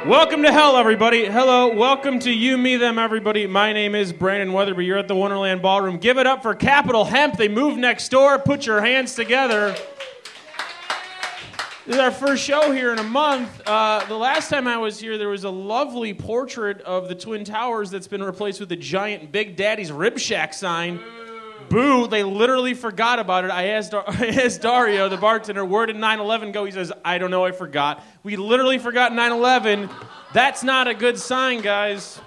Welcome to hell, everybody. Hello, welcome to You, Me, Them, everybody. My name is Brandon Weatherby. You're at the Wonderland Ballroom. Give it up for Capital Hemp. They moved next door. Put your hands together. This is our first show here in a month. The last time I was here, there was a lovely portrait of the Twin Towers that's been replaced with a giant Big Daddy's Rib Shack sign. Boo, they literally forgot about it. I asked Dario, the bartender, where did 9/11 go? He says, I don't know, I forgot. We literally forgot 9/11. That's not a good sign, guys.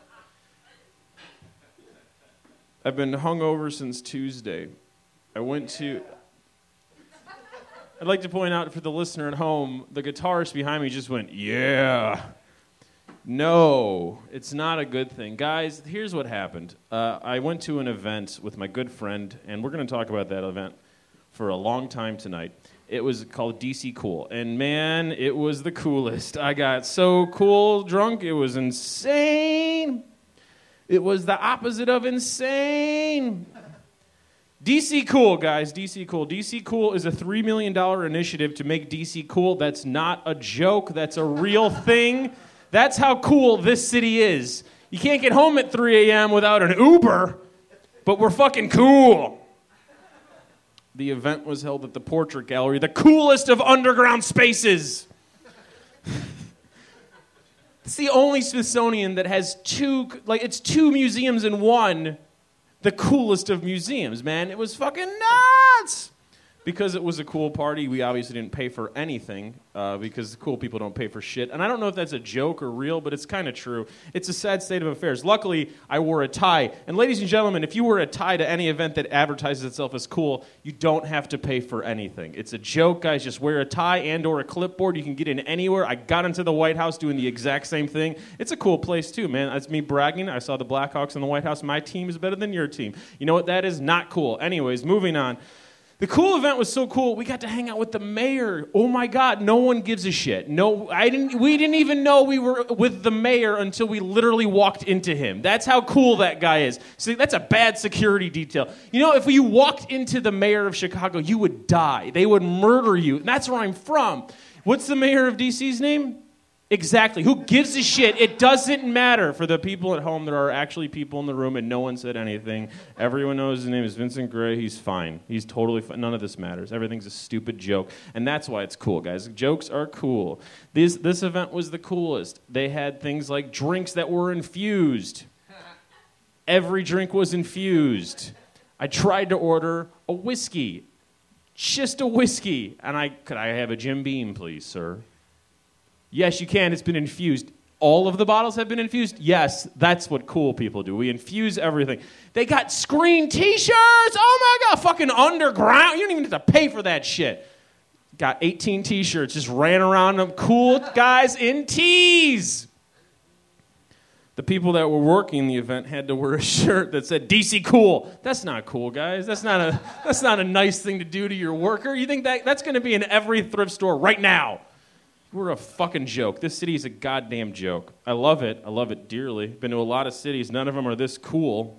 I've been hungover since Tuesday. I'd like to point out for the listener at home, the guitarist behind me just went, yeah. No, it's not a good thing. Guys, here's what happened. I went to an event with my good friend, and we're going to talk about that event for a long time tonight. It was called DC Cool, and man, it was the coolest. I got so cool drunk, it was insane. It was the opposite of insane. DC Cool, guys, DC Cool. DC Cool is a $3 million initiative to make DC cool. That's not a joke. That's a real thing. That's how cool this city is. You can't get home at 3 a.m. without an Uber, but we're fucking cool. The event was held at the Portrait Gallery, the coolest of underground spaces. It's the only Smithsonian that has two museums in one. The coolest of museums, man. It was fucking nuts. Because it was a cool party, we obviously didn't pay for anything because cool people don't pay for shit. And I don't know if that's a joke or real, but it's kind of true. It's a sad state of affairs. Luckily, I wore a tie. And ladies and gentlemen, if you wear a tie to any event that advertises itself as cool, you don't have to pay for anything. It's a joke, guys. Just wear a tie and or a clipboard. You can get in anywhere. I got into the White House doing the exact same thing. It's a cool place, too, man. That's me bragging. I saw the Blackhawks in the White House. My team is better than your team. You know what that is? Not cool. Anyways, moving on. The cool event was so cool, we got to hang out with the mayor. Oh my God, no one gives a shit. We didn't even know we were with the mayor until we literally walked into him. That's how cool that guy is. See, that's a bad security detail. You know, if you walked into the mayor of Chicago, you would die. They would murder you. And that's where I'm from. What's the mayor of DC's name? Exactly. Who gives a shit? It doesn't matter. For the people at home, there are actually people in the room and no one said anything. Everyone knows his name is Vincent Gray. He's fine. He's totally fine. None of this matters. Everything's a stupid joke. And that's why it's cool, guys. Jokes are cool. This event was the coolest. They had things like drinks that were infused. Every drink was infused. I tried to order a whiskey. Just a whiskey. And could I have a Jim Beam, please, sir? Yes, you can. It's been infused. All of the bottles have been infused? Yes, that's what cool people do. We infuse everything. They got screen T-shirts. Oh, my God. Fucking underground. You don't even have to pay for that shit. Got 18 T-shirts. Just ran around them. Cool guys in tees. The people that were working the event had to wear a shirt that said DC Cool. That's not cool, guys. That's not a nice thing to do to your worker. You think that's going to be in every thrift store right now? We're a fucking joke. This city is a goddamn joke. I love it. I love it dearly. Been to a lot of cities. None of them are this cool.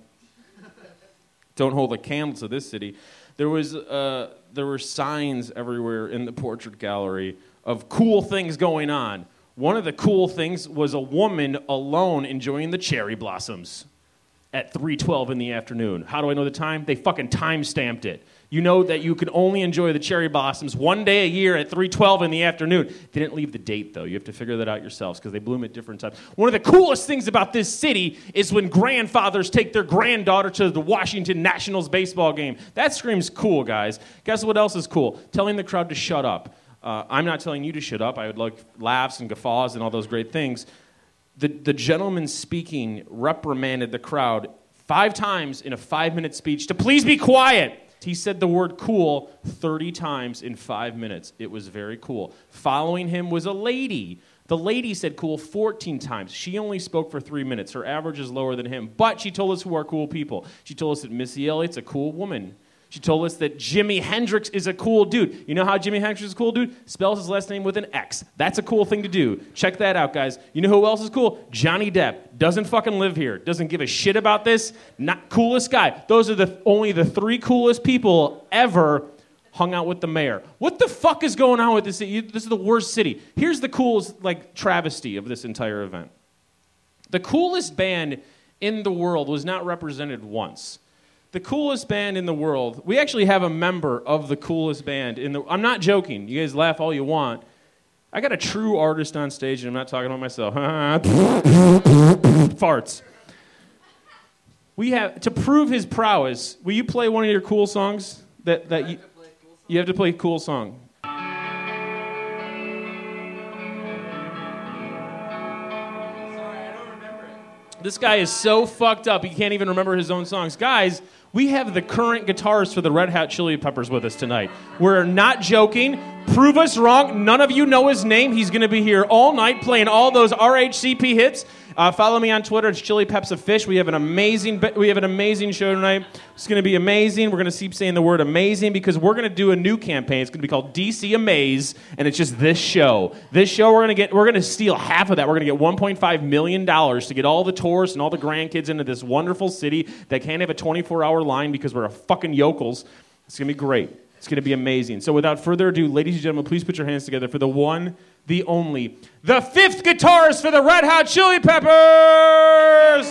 Don't hold a candle to this city. There were signs everywhere in the Portrait Gallery of cool things going on. One of the cool things was a woman alone enjoying the cherry blossoms at 3:12 in the afternoon. How do I know the time? They fucking time-stamped it. You know that you can only enjoy the cherry blossoms one day a year at 3:12 in the afternoon. They didn't leave the date, though. You have to figure that out yourselves because they bloom at different times. One of the coolest things about this city is when grandfathers take their granddaughter to the Washington Nationals baseball game. That screams cool, guys. Guess what else is cool? Telling the crowd to shut up. I'm not telling you to shut up. I would like laughs and guffaws and all those great things. The gentleman speaking reprimanded the crowd 5 times in a 5-minute speech to please be quiet. He said the word cool 30 times in 5 minutes. It was very cool. Following him was a lady. The lady said cool 14 times. She only spoke for 3 minutes. Her average is lower than him. But she told us who are cool people. She told us that Missy Elliott's a cool woman. She told us that Jimi Hendrix is a cool dude. You know how Jimi Hendrix is a cool dude? Spells his last name with an X. That's a cool thing to do. Check that out, guys. You know who else is cool? Johnny Depp. Doesn't fucking live here. Doesn't give a shit about this. Not coolest guy. Those are only the 3 coolest people ever hung out with the mayor. What the fuck is going on with this city? This is the worst city. Here's the coolest, travesty of this entire event. The coolest band in the world was not represented once. The coolest band in the world, we actually have a member of the coolest band in the, I'm not joking, you guys laugh all you want. I got a true artist on stage, and I'm not talking about myself. Farts. We have, to prove his prowess, will you play one of your cool songs? You have to play a cool song. This guy is so fucked up, he can't even remember his own songs. Guys, we have the current guitarist for the Red Hot Chili Peppers with us tonight. We're not joking. Prove us wrong. None of you know his name. He's going to be here all night playing all those RHCP hits. Follow me on Twitter. It's Chili Peps a Fish. We have an amazing show tonight. It's going to be amazing. We're going to keep saying the word amazing because we're going to do a new campaign. It's going to be called DC Amaze, and it's just this show. This show we're going to steal half of that. We're going to get $1.5 million to get all the tourists and all the grandkids into this wonderful city that can't have a 24-hour line because we're a fucking yokels. It's going to be great. It's going to be amazing. So without further ado, ladies and gentlemen, please put your hands together for the one, the only, the fifth guitarist for the Red Hot Chili Peppers!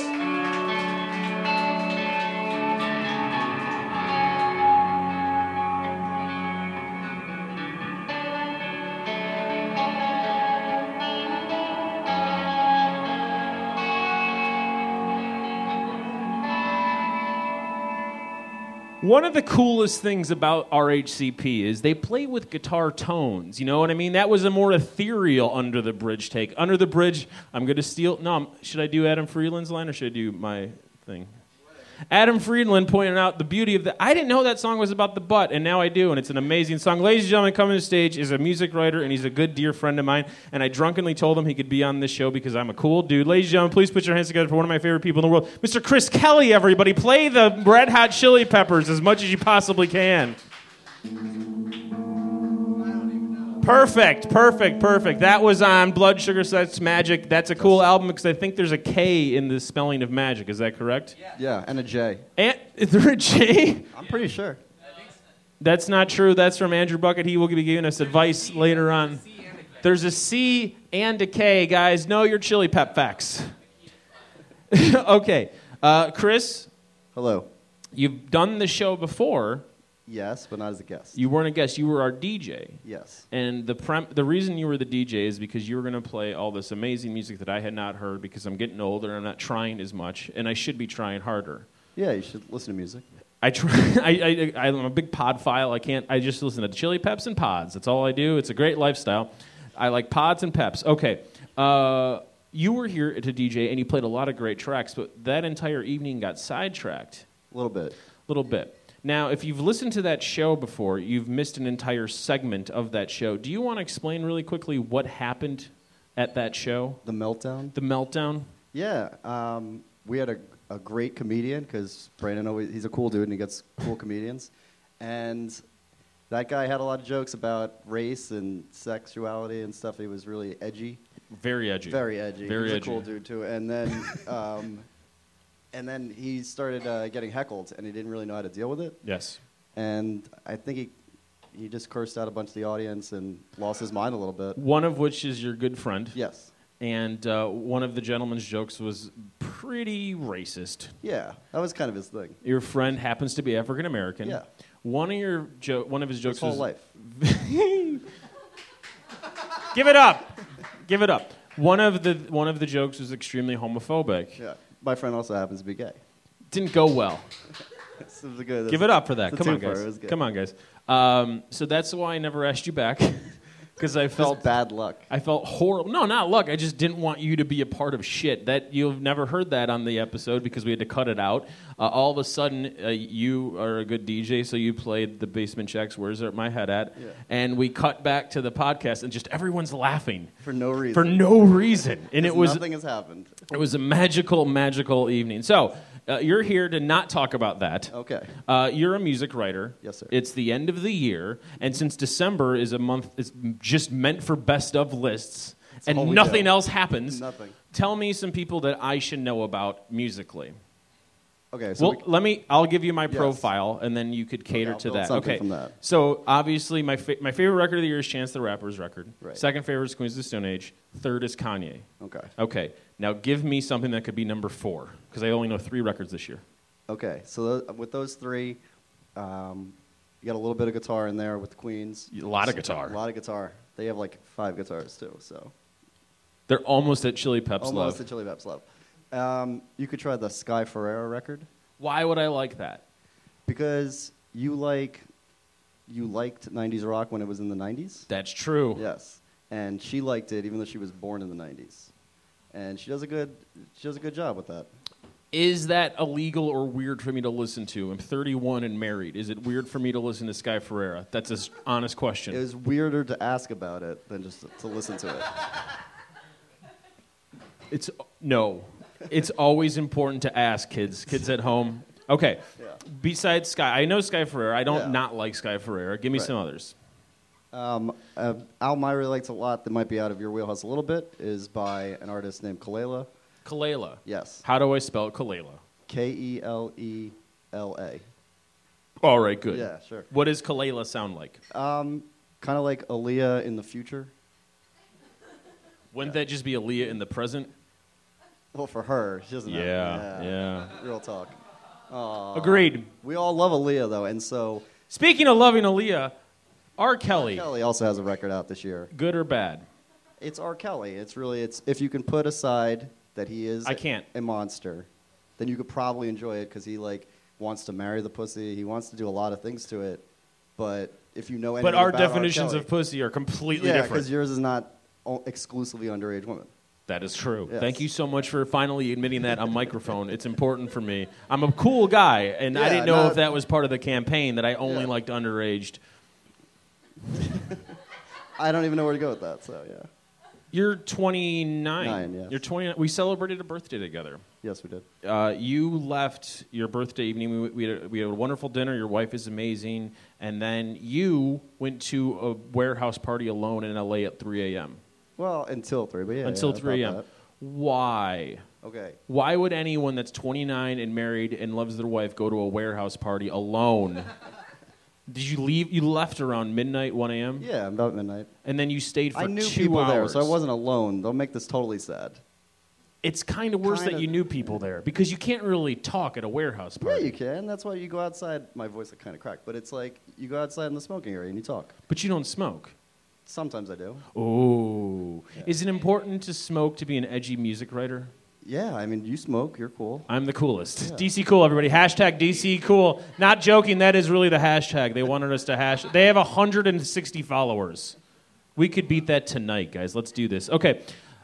One of the coolest things about RHCP is they play with guitar tones. You know what I mean? That was a more ethereal Under the Bridge take. Under the Bridge, I'm going to steal... No, should I do Adam Friedland's line or should I do my thing? Adam Friedland pointed out the beauty of the... I didn't know that song was about the butt, and now I do, and it's an amazing song. Ladies and gentlemen, coming to the stage is a music writer, and he's a good, dear friend of mine, and I drunkenly told him he could be on this show because I'm a cool dude. Ladies and gentlemen, please put your hands together for one of my favorite people in the world, Mr. Chris Kelly, everybody. Play the Red Hot Chili Peppers as much as you possibly can. Perfect. That was on Blood Sugar Sex Magic. That's a cool album because I think there's a K in the spelling of magic. Is that correct? Yeah, and a J. And, is there a J? I'm pretty sure. That's not true. That's from Andrew Bucket. He will be giving us advice later on. There's a C and a K, guys. Know your Chili Pep facts. Okay. Chris? Hello. You've done the show before. Yes, but not as a guest. You weren't a guest. You were our DJ. Yes. And the reason you were the DJ is because you were going to play all this amazing music that I had not heard because I'm getting older and I'm not trying as much, and I should be trying harder. Yeah, you should listen to music. I'm a big podphile. I just listen to Chili Peps and Pods. That's all I do. It's a great lifestyle. I like Pods and Peps. Okay. You were here to DJ, and you played a lot of great tracks, but that entire evening got sidetracked. A little bit. Now, if you've listened to that show before, you've missed an entire segment of that show. Do you want to explain really quickly what happened at that show? The Meltdown? The Meltdown? Yeah. We had a great comedian because Brandon he's a cool dude and he gets cool comedians. And that guy had a lot of jokes about race and sexuality and stuff. He was really edgy. Very edgy. Very edgy. Very He's edgy. a cool dude, too. And then he started getting heckled, and he didn't really know how to deal with it. Yes. And I think he just cursed out a bunch of the audience and lost his mind a little bit. One of which is your good friend. Yes. And one of the gentleman's jokes was pretty racist. Yeah, that was kind of his thing. Your friend happens to be African American. Yeah. One of his jokes His whole was life. Give it up. One of the jokes was extremely homophobic. Yeah. My friend also happens to be gay. Didn't go well. Give it up for that. Come on, guys. So that's why I never asked you back. Because I felt bad luck. I felt horrible. No, not luck. I just didn't want you to be a part of shit. That you've never heard that on the episode because we had to cut it out. All of a sudden, you are a good DJ, so you played the Basement Checks. Where's my head at? Yeah. And we cut back to the podcast, and just everyone's laughing for no reason. And nothing has happened. It was a magical evening. So. You're here to not talk about that. Okay. You're a music writer. Yes, sir. It's the end of the year, and since December is a month, it's just meant for best of lists, and nothing else happens. Nothing. Tell me some people that I should know about musically. Okay, so Well, I'll give you my Yes. profile, and then you could cater I'll to build that. something Okay. from that. So obviously, my favorite record of the year is Chance the Rapper's record. Right. Second favorite is Queens of the Stone Age. Third is Kanye. Okay. Okay. Now give me something that could be number 4, because I only know 3 records this year. Okay, so with those 3, you got a little bit of guitar in there with the Queens. A lot of guitar. A lot of guitar. They have like 5 guitars too, so They're almost at Chili Peps almost Love. the Chili Peps Love. You could try the Sky Ferreira record Why would I like that? because you liked 90s rock when it was in the 90s. That's true. Yes, and she liked it even though she was born in the 90s, and she does a good job with that. Is that illegal or weird for me to listen to? I'm 31 and married. Is it weird for me to listen to Sky Ferreira? That's an honest question. It was weirder to ask about it than just to listen to it. No. It's always important to ask kids at home. Okay. Yeah. Besides Sky, I know Sky Ferreira. I don't Yeah. not like Sky Ferreira. Give me Right. some others. Album I really liked a lot that might be out of your wheelhouse a little bit is by an artist named Kelela. Kelela. Yes. How do I spell Kelela? Kelela. All right, good. Yeah, sure. What does Kelela sound like? Kind of like Aaliyah in the future. Wouldn't that just be Aaliyah in the present? Well, for her, she doesn't have. Yeah. Real talk. Agreed. We all love Aaliyah, though, and so Speaking of loving Aaliyah, R. Kelly, Kelly also has a record out this year. good or bad? It's R. Kelly. It's if you can put aside that he is I can't. a monster, then you could probably enjoy it because he wants to marry the pussy. He wants to do a lot of things to it, but if you know anything But our about R. definitions Kelly, of pussy are completely yeah, different. because yours is not exclusively underage women. That is true. Yes. Thank you so much for finally admitting that on microphone. It's important for me. I'm a cool guy, and I Yeah, didn't know not- if that was part of the campaign that I only Yeah. liked underaged. I don't even know where to go with that. So yeah, You're 29. Nine, yes. You're 29. We celebrated a birthday together. yes, we did. You left your birthday evening. We had a wonderful dinner. Your wife is amazing. And then you went to a warehouse party alone in L.A. at 3 a.m. Well, until 3, but yeah. Until yeah, 3 about a.m. Why? that. Okay. Why would anyone that's 29 and married and loves their wife go to a warehouse party alone? Did you leave? You left around midnight, 1 a.m.? Yeah, about midnight. And then you stayed for I knew 2 people hours. there, so I wasn't alone. They'll make this totally sad. It's kind of worse that Kinda. you knew people there because you can't really talk at a warehouse Yeah, party. you can. That's why you go outside. My voice is kind of cracked, but it's like you go outside in the smoking area and you talk. But you don't smoke. Sometimes I do. Oh. Yeah. Is it important to smoke to be an edgy music writer? Yeah, I mean, you smoke. You're cool. I'm the coolest. Yeah. DC cool, everybody. Hashtag DC cool. Not joking, that is really the hashtag. They wanted us to hash. They have 160 followers. We could beat that tonight, guys. Let's do this. Okay.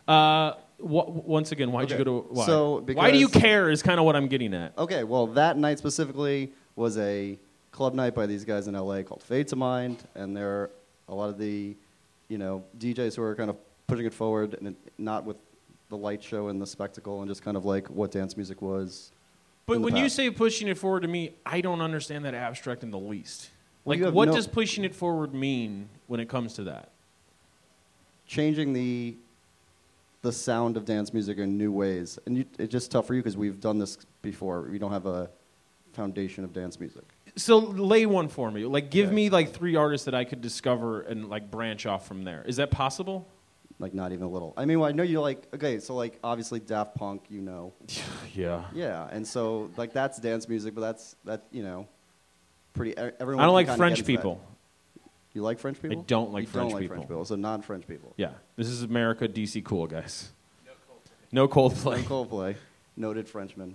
Once again, why'd you Okay. go to... Why? So, Why do you because- care is kind of what I'm getting at. Okay, well, that night specifically was a club night by these guys in LA called Fade to Mind, and they're a lot of the, DJs who are kind of pushing it forward, and not with the light show and the spectacle, and just kind of like what dance music was. But in the when you past. say pushing it forward to me, I don't understand that abstract in the least. Well, you Like, have what no- does pushing it forward mean when it comes to that? Changing the sound of dance music in new ways, and it's just tough for you because we've done this before. We don't have a foundation of dance music. So lay one for me. Like, give Okay. me like 3 artists that I could discover and like branch off from there. Is that possible? Like, not even a little. I mean, well, I know you like, okay, so like obviously Daft Punk, Yeah. Yeah, and so like that's dance music, but that's pretty. Everyone. I don't can like kinda French get into that. people. You like French people? don't like You French don't like people. French people. So non-French people. Yeah. This is America, DC cool, guys. No Coldplay. No Coldplay, noted Frenchman.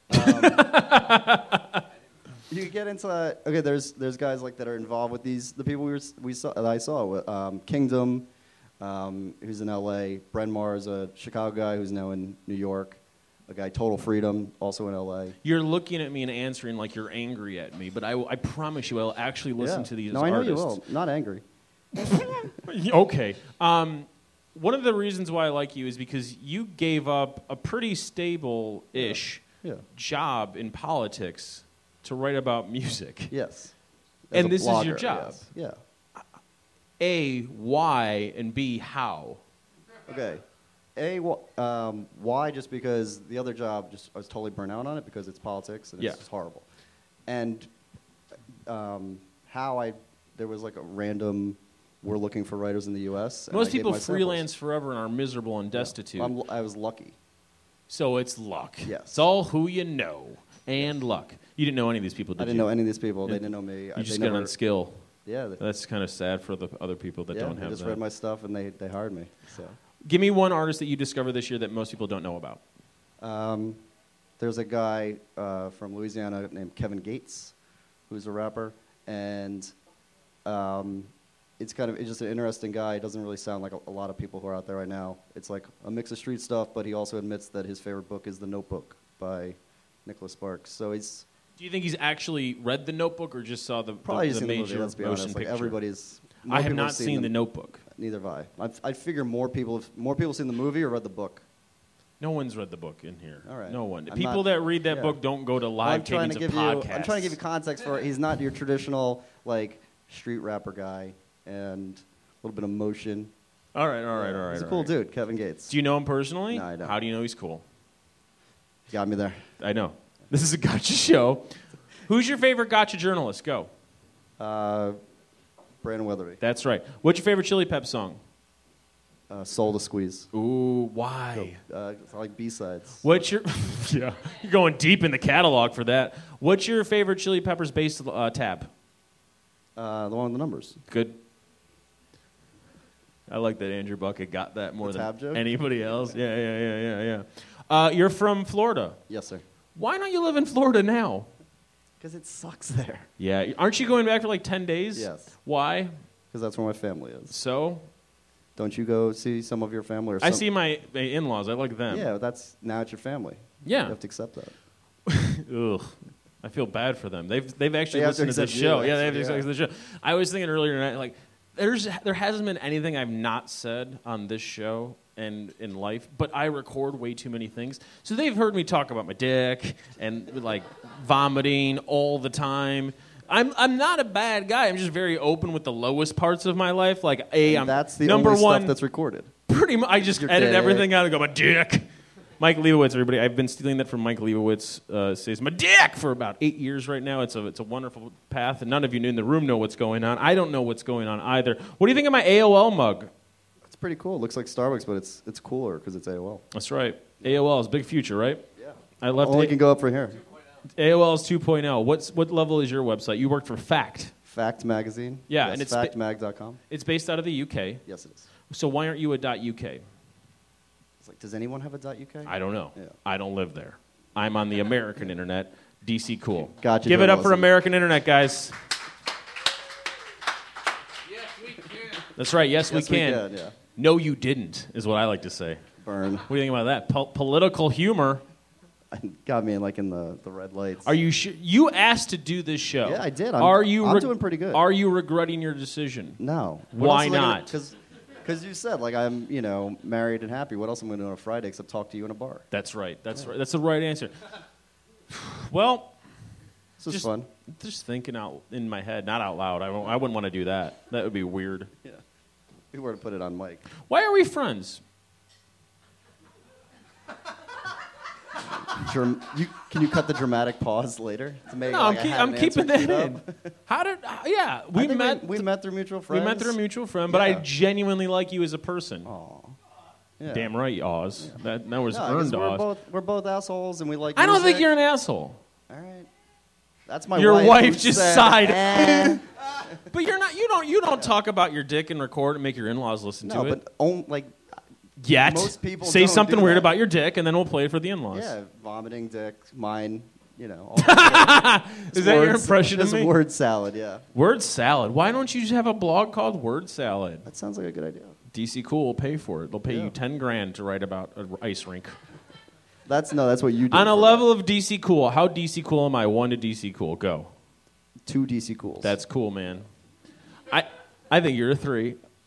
You get into okay. There's guys like that are involved with the people we saw that I saw. Kingdom, who's in L.A. Bryn Mawr is a Chicago guy who's now in New York. A guy Total Freedom, also in L.A. You're looking at me and answering like you're angry at me, but I promise you I'll actually listen Yeah. to these No, I know artists. you will. Not angry. Okay. One of the reasons why I like you is because you gave up a pretty stable-ish Yeah. job in politics to write about music. Yes. And As a this is your blogger, job. yes. Yeah. A, why, and B, how? Okay. Why? Just because the other job, I was totally burnt out on it because it's politics and it's just horrible. And there was like a random, we're looking for writers in the U.S. Most people freelance forever and are miserable and destitute. Yeah. I was lucky. So it's luck. Yes. It's all who you know and luck. You didn't know any of these people, did you? I didn't know any of these people. They didn't know me. You just got on skill. Yeah. That's kind of sad for the other people that don't have that. They just read my stuff and they hired me. So. Give me one artist that you discovered this year that most people don't know about. There's a guy from Louisiana named Kevin Gates, who's a rapper, and it's just an interesting guy. He doesn't really sound like a lot of people who are out there right now. It's like a mix of street stuff, but he also admits that his favorite book is The Notebook by Nicholas Sparks. So he's. Do you think he's actually read The Notebook or just saw the major movie, let's be honest, picture? Everybody's. I have not seen The Notebook. Neither have I. I figure more people have seen the movie or read the book. No one's read the book in here. All right. No one. People that read that book don't go to live tapings of podcasts. I'm trying to give you context for it. He's not your traditional like street rapper guy and a little bit of motion. All right. He's a cool dude, Kevin Gates. Do you know him personally? No, I don't. How do you know he's cool? You got me there. I know. This is a gotcha show. Who's your favorite gotcha journalist? Go. Brandon Weatherby. That's right. What's your favorite Chili Pep song? Soul to Squeeze. Ooh, why? It's like B-sides. What's your... yeah, you're going deep in the catalog for that. What's your favorite Chili Peppers bass tab? The one with the numbers. Good. I like that Andrew Bucket got that more than tab joke? Anybody else. Yeah. You're from Florida. Yes, sir. Why don't you live in Florida now? Because it sucks there. Yeah. Aren't you going back for like 10 days? Yes. Why? Because that's where my family is. So? Don't you go see some of your family? I see my in-laws. I like them. Yeah, now it's your family. Yeah. You have to accept that. Ugh. I feel bad for them. They've actually listened to this you, show. actually, They have to accept the show. I was thinking earlier tonight, like, there hasn't been anything I've not said on this show and in life, but I record way too many things. So they've heard me talk about my dick and like vomiting all the time. I'm not a bad guy. I'm just very open with the lowest parts of my life. Like that's the number only one stuff that's recorded. Pretty much, I just edit everything out and go my dick. Mike Leibowitz, everybody. I've been stealing that from Mike Leibowitz. Says my dick for about 8 years right now. It's a wonderful path, and none of you in the room know what's going on. I don't know what's going on either. What do you think of my AOL mug? It's pretty cool. It looks like Starbucks, but it's cooler because it's AOL. That's right. AOL is big future, right? Yeah. I left. Only can go up from here. AOL is 2.0. What level is your website? You worked for Fact. Fact magazine. Yeah, yes, and it's factmag.com. It's based out of the UK. Yes, it is. So why aren't you a .uk? It's like, does anyone have a .uk? I don't know. Yeah. I don't live there. I'm on the American internet. DC cool. Gotcha. Give it up for American internet, guys. Yes, we can. That's right. Yes, we can. Yeah. No, you didn't, is what I like to say. Burn. What do you think about that? Political humor. Got me in the red lights. Are you sure? You asked to do this show. Yeah, I did. I'm doing pretty good. Are you regretting your decision? No. Why not? Because you said, like, I'm, married and happy. What else am I going to do on a Friday except talk to you in a bar? That's right. That's right. That's the right answer. Well, this is fun. Just thinking out in my head, not out loud. I wouldn't want to do that. That would be weird. Yeah. If we were to put it on mic. Why are we friends? Can you cut the dramatic pause later? To make, no, I'm keeping that in. How did? Yeah, we met through mutual friends. We met through a mutual friend, but I genuinely like you as a person. Aw. Yeah. Damn right, Oz. Yeah. That was earned, Oz. We're both assholes, and we like. I don't music. think you're an asshole. All right. That's my Your wife who just said, sighed. But you're not. You don't talk about your dick and record and make your in-laws listen to it. But Yet. Most people say don't something do weird that. about your dick, and then we'll play it for the in-laws. Yeah, vomiting dick, mine. All Is that your impression of me? Word salad, yeah. Word salad. Why don't you just have a blog called Word Salad? That sounds like a good idea. DC Cool will pay for it. They'll pay you $10,000 to write about an ice rink. That's what you do. On a level of DC Cool, how DC Cool am I? 1 to DC Cool. Go. 2 DC Cools. That's cool, man. I think you're a 3.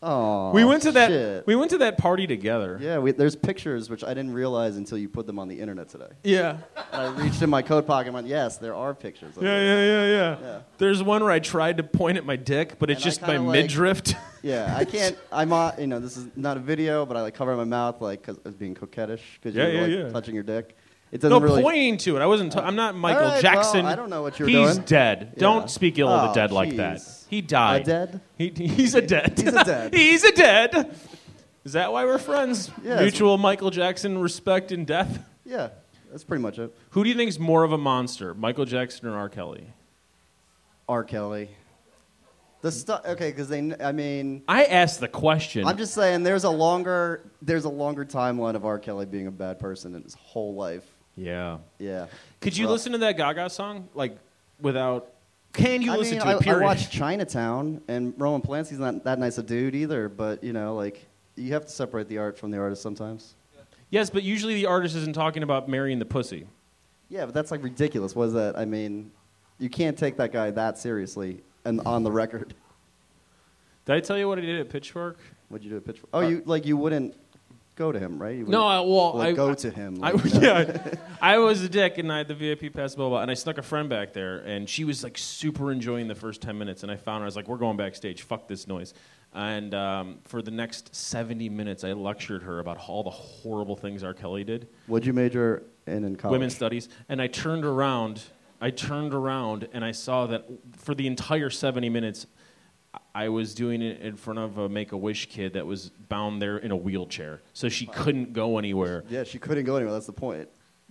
Oh, We went to that. shit. We went to that party together. Yeah, there's pictures which I didn't realize until you put them on the internet today. Yeah. And I reached in my coat pocket and went, yes, there are pictures. Of Yeah, this. yeah. There's one where I tried to point at my dick, but it's And I just my kinda, like- midriff. Yeah, I can't. I'm on. This is not a video, but I like cover my mouth because I was being coquettish because Yeah, you're yeah, like yeah. touching your dick. It doesn't No, really. pointing to it. I wasn't. I'm not Michael All right, Jackson. well, I don't know what you're He's doing. dead. Yeah. Don't speak ill of the Oh, dead like that. jeez. He died. A dead? He's a dead. He's a dead. He's a dead. Is that why we're friends? Yes. Mutual Michael Jackson respect in death. Yeah, that's pretty much it. Who do you think is more of a monster, Michael Jackson or R. Kelly? R. Kelly. The stuff. Okay, because I mean, I asked the question. I'm just saying there's a longer timeline of R. Kelly being a bad person in his whole life. Yeah. Yeah. Could you Rough. listen to that Gaga song without? Can you listen to I it? Period. I watched Chinatown, and Roman Polanski's not that nice a dude either. But you have to separate the art from the artist sometimes. Yes, but usually the artist isn't talking about marrying the pussy. Yeah, but that's like ridiculous. What is that? I mean, you can't take that guy that seriously and on the record. Did I tell you what I did at Pitchfork? What'd you do at Pitchfork? Oh, you wouldn't go to him, right? You No, wouldn't, go to him. I was a dick, and I had the VIP pass, blah, blah, and I snuck a friend back there, and she was like super enjoying the first 10 minutes, and I found her. I was like, we're going backstage. Fuck this noise. And for the next 70 minutes, I lectured her about all the horrible things R. Kelly did. What'd you major in college? Women's studies. And I turned around, and I saw that for the entire 70 minutes, I was doing it in front of a Make-A-Wish kid that was bound there in a wheelchair, so she couldn't go anywhere. Yeah, she couldn't go anywhere. That's the point.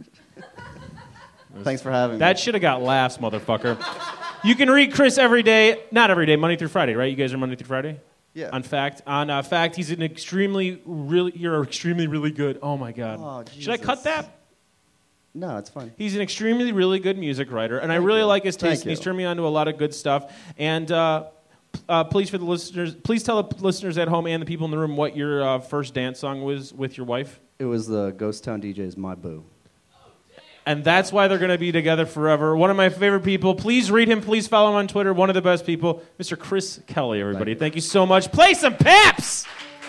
Thanks for having me. That should have got laughs, motherfucker. You can read Chris every day, not every day, Monday through Friday, right? You guys are Monday through Friday? Yeah. On Fact, he's you're extremely really good. Oh my God. Oh, Should I cut Jesus. that? No, it's fine. He's an extremely really good music writer, and I Thank really you. like his Thank taste. And he's you. turned me on to a lot of good stuff. And please tell the listeners at home and the people in the room what your first dance song was with your wife. It was the Ghost Town DJ's My Boo. And that's why they're going to be together forever. One of my favorite people. Please read him. Please follow him on Twitter. One of the best people, Mr. Chris Kelly, everybody. Thank you so much. Play some Peps!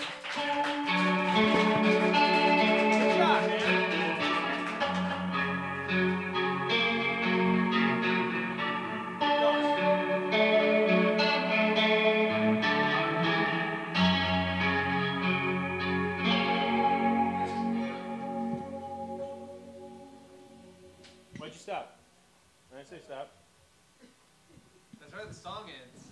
Why'd you stop? Did I say stop? That's where the song ends.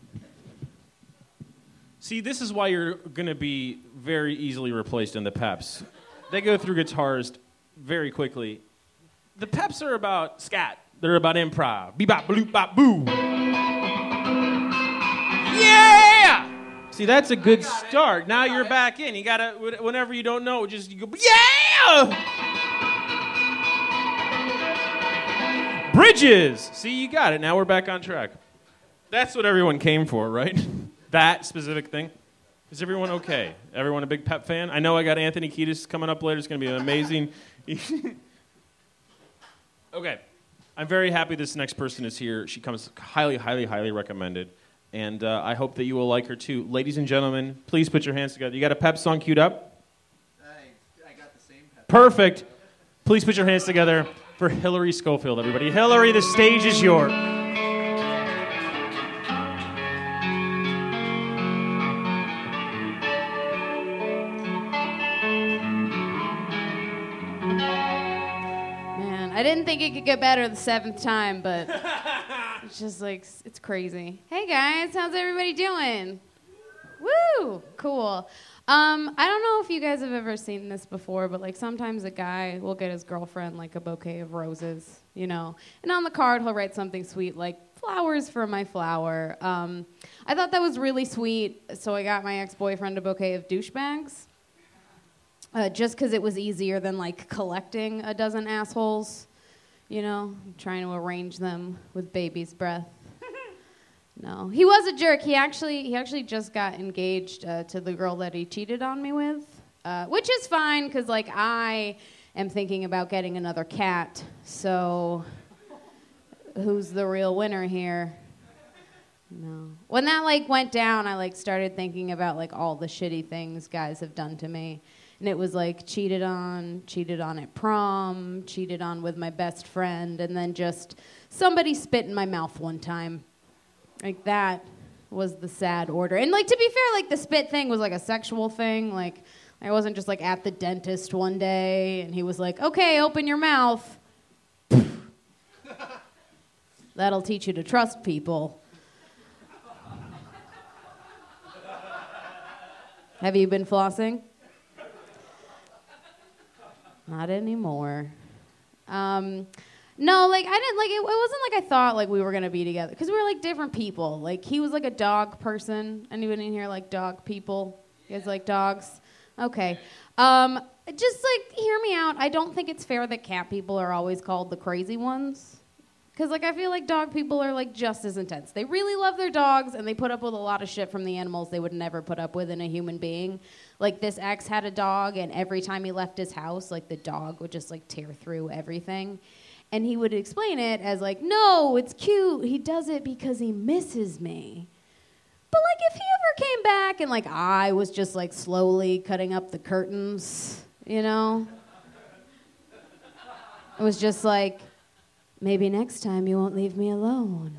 See, this is why you're going to be very easily replaced in the Peps. They go through guitars very quickly. The Peps are about scat. They're about improv. Bebop, bloop, bop, boo. Yeah! See, that's a good start. Now you're back in. You gotta, whenever you don't know, just you go, yeah! Bridges! See, you got it. Now we're back on track. That's what everyone came for, right? That specific thing. Is everyone okay? Everyone a big Pep fan? I know I got Anthony Kiedis coming up later. It's going to be an amazing... Okay. I'm very happy this next person is here. She comes highly, highly, highly recommended. And I hope that you will like her, too. Ladies and gentlemen, please put your hands together. You got a Pep song queued up? I got the same pep. Perfect. Please put your hands together for Hillary Schofield, everybody. Hillary, the stage is yours. Man, I didn't think it could get better the seventh time, but it's just like, it's crazy. Hey guys, how's everybody doing? Woo! Cool. I don't know if you guys have ever seen this before, but like sometimes a guy will get his girlfriend like a bouquet of roses, you know, and on the card he'll write something sweet like flowers for my flower. I thought that was really sweet, so I got my ex-boyfriend a bouquet of douchebags. Just because it was easier than like collecting a dozen assholes, you know, trying to arrange them with baby's breath. No, he was a jerk. He actually just got engaged to the girl that he cheated on me with, which is fine because like I am thinking about getting another cat. So, who's the real winner here? No. When that like went down, I like started thinking about like all the shitty things guys have done to me. And it was like cheated on at prom, cheated on with my best friend, and then just somebody spit in my mouth one time. Like that was the sad order. And like to be fair, like the spit thing was like a sexual thing. Like I wasn't just like at the dentist one day and he was like, "Okay, open your mouth." That'll teach you to trust people. Have you been flossing? Not anymore. No, like I didn't like it. It wasn't like I thought like we were gonna be together because we were like different people. Like he was like a dog person. Anybody in here like dog people? You guys like dogs? Okay. Just like hear me out. I don't think it's fair that cat people are always called the crazy ones. Because like I feel like dog people are like just as intense. They really love their dogs and they put up with a lot of shit from the animals they would never put up with in a human being. Like this ex had a dog and every time he left his house, like the dog would just like tear through everything. And he would explain it as like, no, it's cute. He does it because he misses me. But like if he ever came back and like I was just like slowly cutting up the curtains, you know? It was just like, maybe next time you won't leave me alone.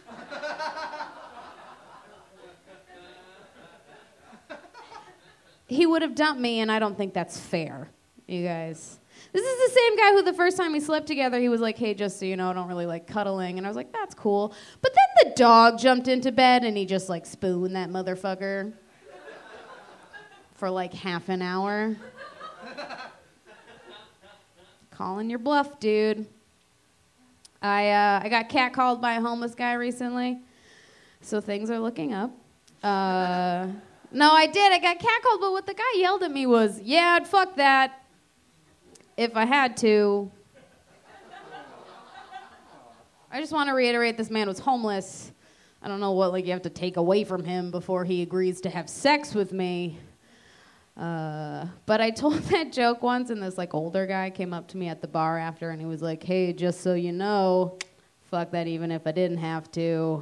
He would have dumped me, and I don't think that's fair, you guys. This is the same guy who the first time we slept together, he was like, hey, just so you know, I don't really like cuddling. And I was like, that's cool. But then the dog jumped into bed, and he just like spooned that motherfucker for like half an hour. Calling your bluff, dude. I got catcalled by a homeless guy recently, so things are looking up. No, I did. I got catcalled, but what the guy yelled at me was, yeah, I'd fuck that if I had to. I just want to reiterate this man was homeless. I don't know what like you have to take away from him before he agrees to have sex with me. But I told that joke once, and this like older guy came up to me at the bar after, and he was like, hey, just so you know, fuck that even if I didn't have to.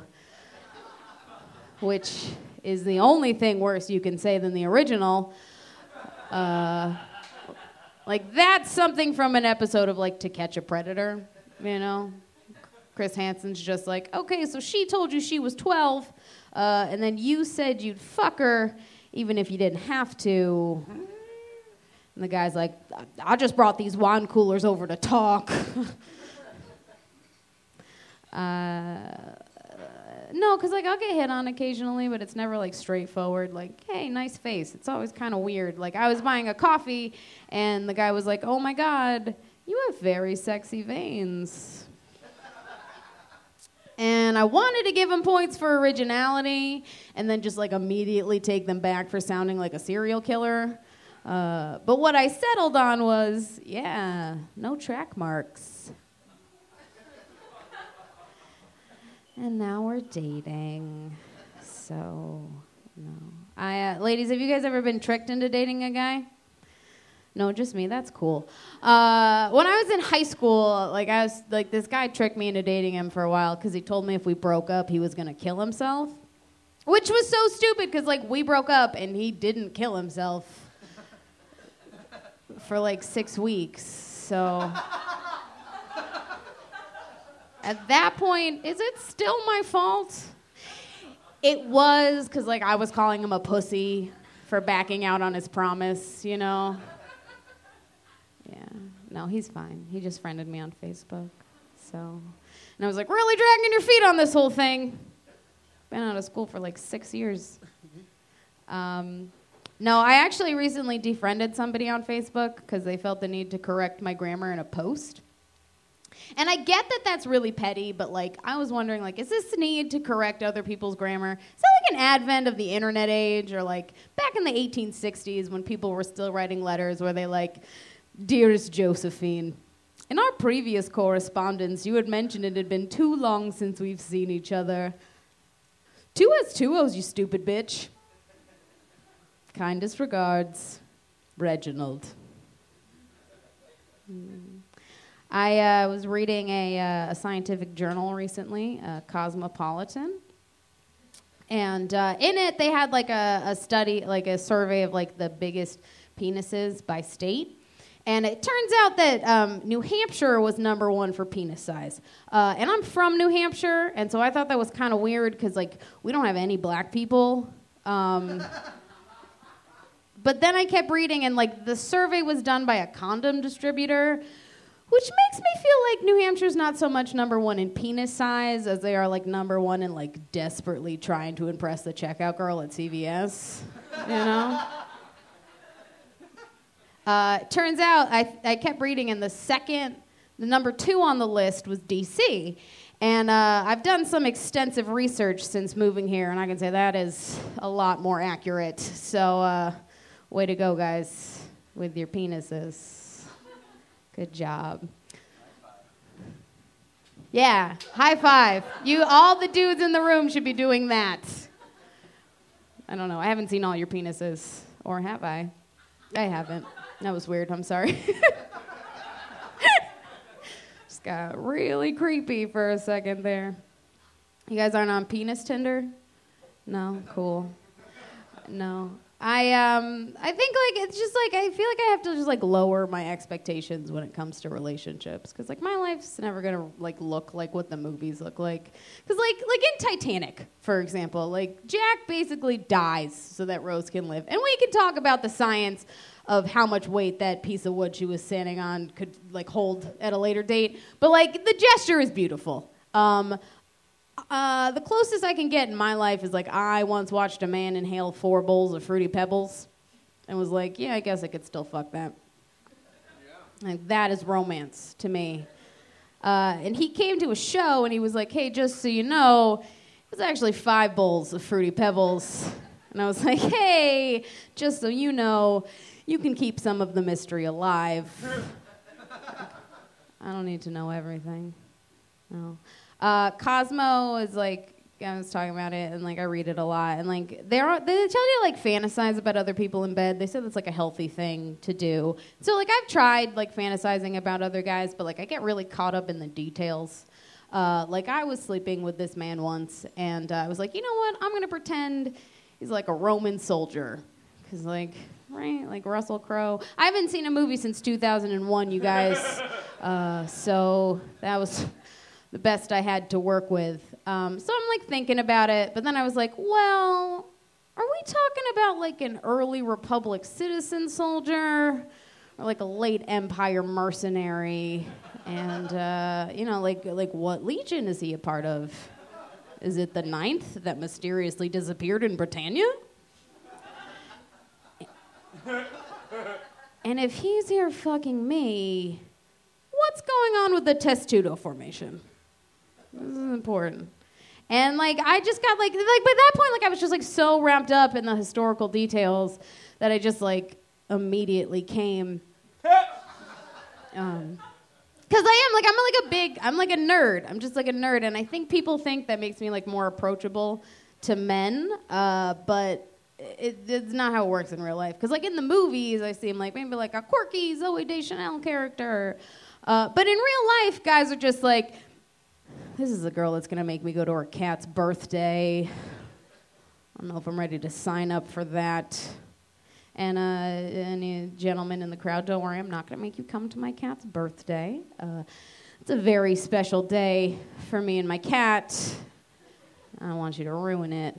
Which is the only thing worse you can say than the original. Like that's something from an episode of like To Catch a Predator, you know? Chris Hansen's just like, okay, so she told you she was 12, and then you said you'd fuck her even if you didn't have to. And the guy's like, I just brought these wine coolers over to talk. No, because like I'll get hit on occasionally, but it's never like straightforward. Like, hey, nice face. It's always kind of weird. Like I was buying a coffee, and the guy was like, oh my God, you have very sexy veins. And I wanted to give him points for originality and then just like immediately take them back for sounding like a serial killer. But what I settled on was, yeah, no track marks. And now we're dating. So, no. Ladies, have you guys ever been tricked into dating a guy? No, just me. That's cool. When I was in high school, this guy tricked me into dating him for a while because he told me if we broke up, he was gonna kill himself, which was so stupid because like we broke up and he didn't kill himself for like 6 weeks. So at that point, is it still my fault? It was because like I was calling him a pussy for backing out on his promise, you know. Yeah, no, he's fine. He just friended me on Facebook. So, and I was like, really dragging your feet on this whole thing. Been out of school for like 6 years. No, I actually recently defriended somebody on Facebook because they felt the need to correct my grammar in a post. And I get that that's really petty, but like I was wondering, like, is this need to correct other people's grammar? Is that like an advent of the internet age, or like back in the 1860s when people were still writing letters where they like, dearest Josephine, in our previous correspondence, you had mentioned it had been too long since we've seen each other. 2 has 2 O's, you stupid bitch. Kindest regards, Reginald. I was reading a scientific journal recently, Cosmopolitan, And in it, they had like a study, like a survey of like the biggest penises by state. And it turns out that New Hampshire was number one for penis size. And I'm from New Hampshire, and so I thought that was kind of weird because like we don't have any black people. But then I kept reading, and like the survey was done by a condom distributor, which makes me feel like New Hampshire's not so much number one in penis size as they are like number one in like desperately trying to impress the checkout girl at CVS, you know? Turns out I kept reading, and the number 2 on the list was DC. And I've done some extensive research since moving here, and I can say that is a lot more accurate. So way to go, guys, with your penises. Good job. Yeah, high five. All the dudes in the room should be doing that. I don't know. I haven't seen all your penises. Or have I? I haven't. That was weird. I'm sorry. Just got really creepy for a second there. You guys aren't on penis Tinder? No? Cool. No. I think like it's just like I feel like I have to just like lower my expectations when it comes to relationships, because like my life's never gonna like look like what the movies look like. Because like in Titanic, for example, like Jack basically dies so that Rose can live, and we can talk about the science of how much weight that piece of wood she was standing on could like hold at a later date. But like the gesture is beautiful. The closest I can get in my life is like I once watched a man inhale 4 bowls of Fruity Pebbles and was like, yeah, I guess I could still fuck that. Yeah. Like, that is romance to me. And he came to a show and he was like, hey, just so you know, it was actually 5 bowls of Fruity Pebbles. And I was like, hey, just so you know, you can keep some of the mystery alive. I don't need to know everything. No. Cosmo is like, I was talking about it, and like I read it a lot, and like they tell you to like fantasize about other people in bed. They said that's like a healthy thing to do. So like I've tried like fantasizing about other guys, but like I get really caught up in the details. Like I was sleeping with this man once, and I was like, you know what? I'm gonna pretend he's like a Roman soldier, because like right, like Russell Crowe. I haven't seen a movie since 2001, you guys. So that was the best I had to work with. So I'm like thinking about it, but then I was like, well, are we talking about like an early Republic citizen soldier or like a late Empire mercenary? And, you know, like what legion is he a part of? Is it the 9th that mysteriously disappeared in Britannia? And if he's here fucking me, what's going on with the Testudo formation? This is important. And like I just got like by that point, like I was just like so wrapped up in the historical details that I just like immediately came. Because I'm like a nerd. I'm just like a nerd, and I think people think that makes me like more approachable to men, but it's not how it works in real life. Because like in the movies, I seem like maybe like a quirky Zooey Deschanel character, but in real life, guys are just like, this is the girl that's gonna make me go to her cat's birthday. I don't know if I'm ready to sign up for that. And any gentlemen in the crowd, don't worry, I'm not gonna make you come to my cat's birthday. It's a very special day for me and my cat. I don't want you to ruin it.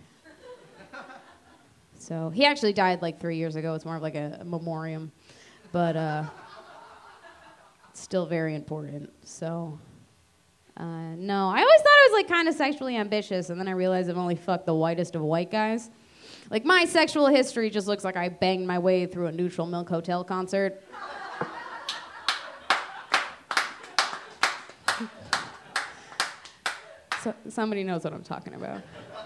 So he actually died like 3 years ago. It's more of like a memoriam, but it's still very important. So. No, I always thought I was like kind of sexually ambitious, and then I realized I've only fucked the whitest of white guys. Like my sexual history just looks like I banged my way through a Neutral Milk Hotel concert. So, somebody knows what I'm talking about.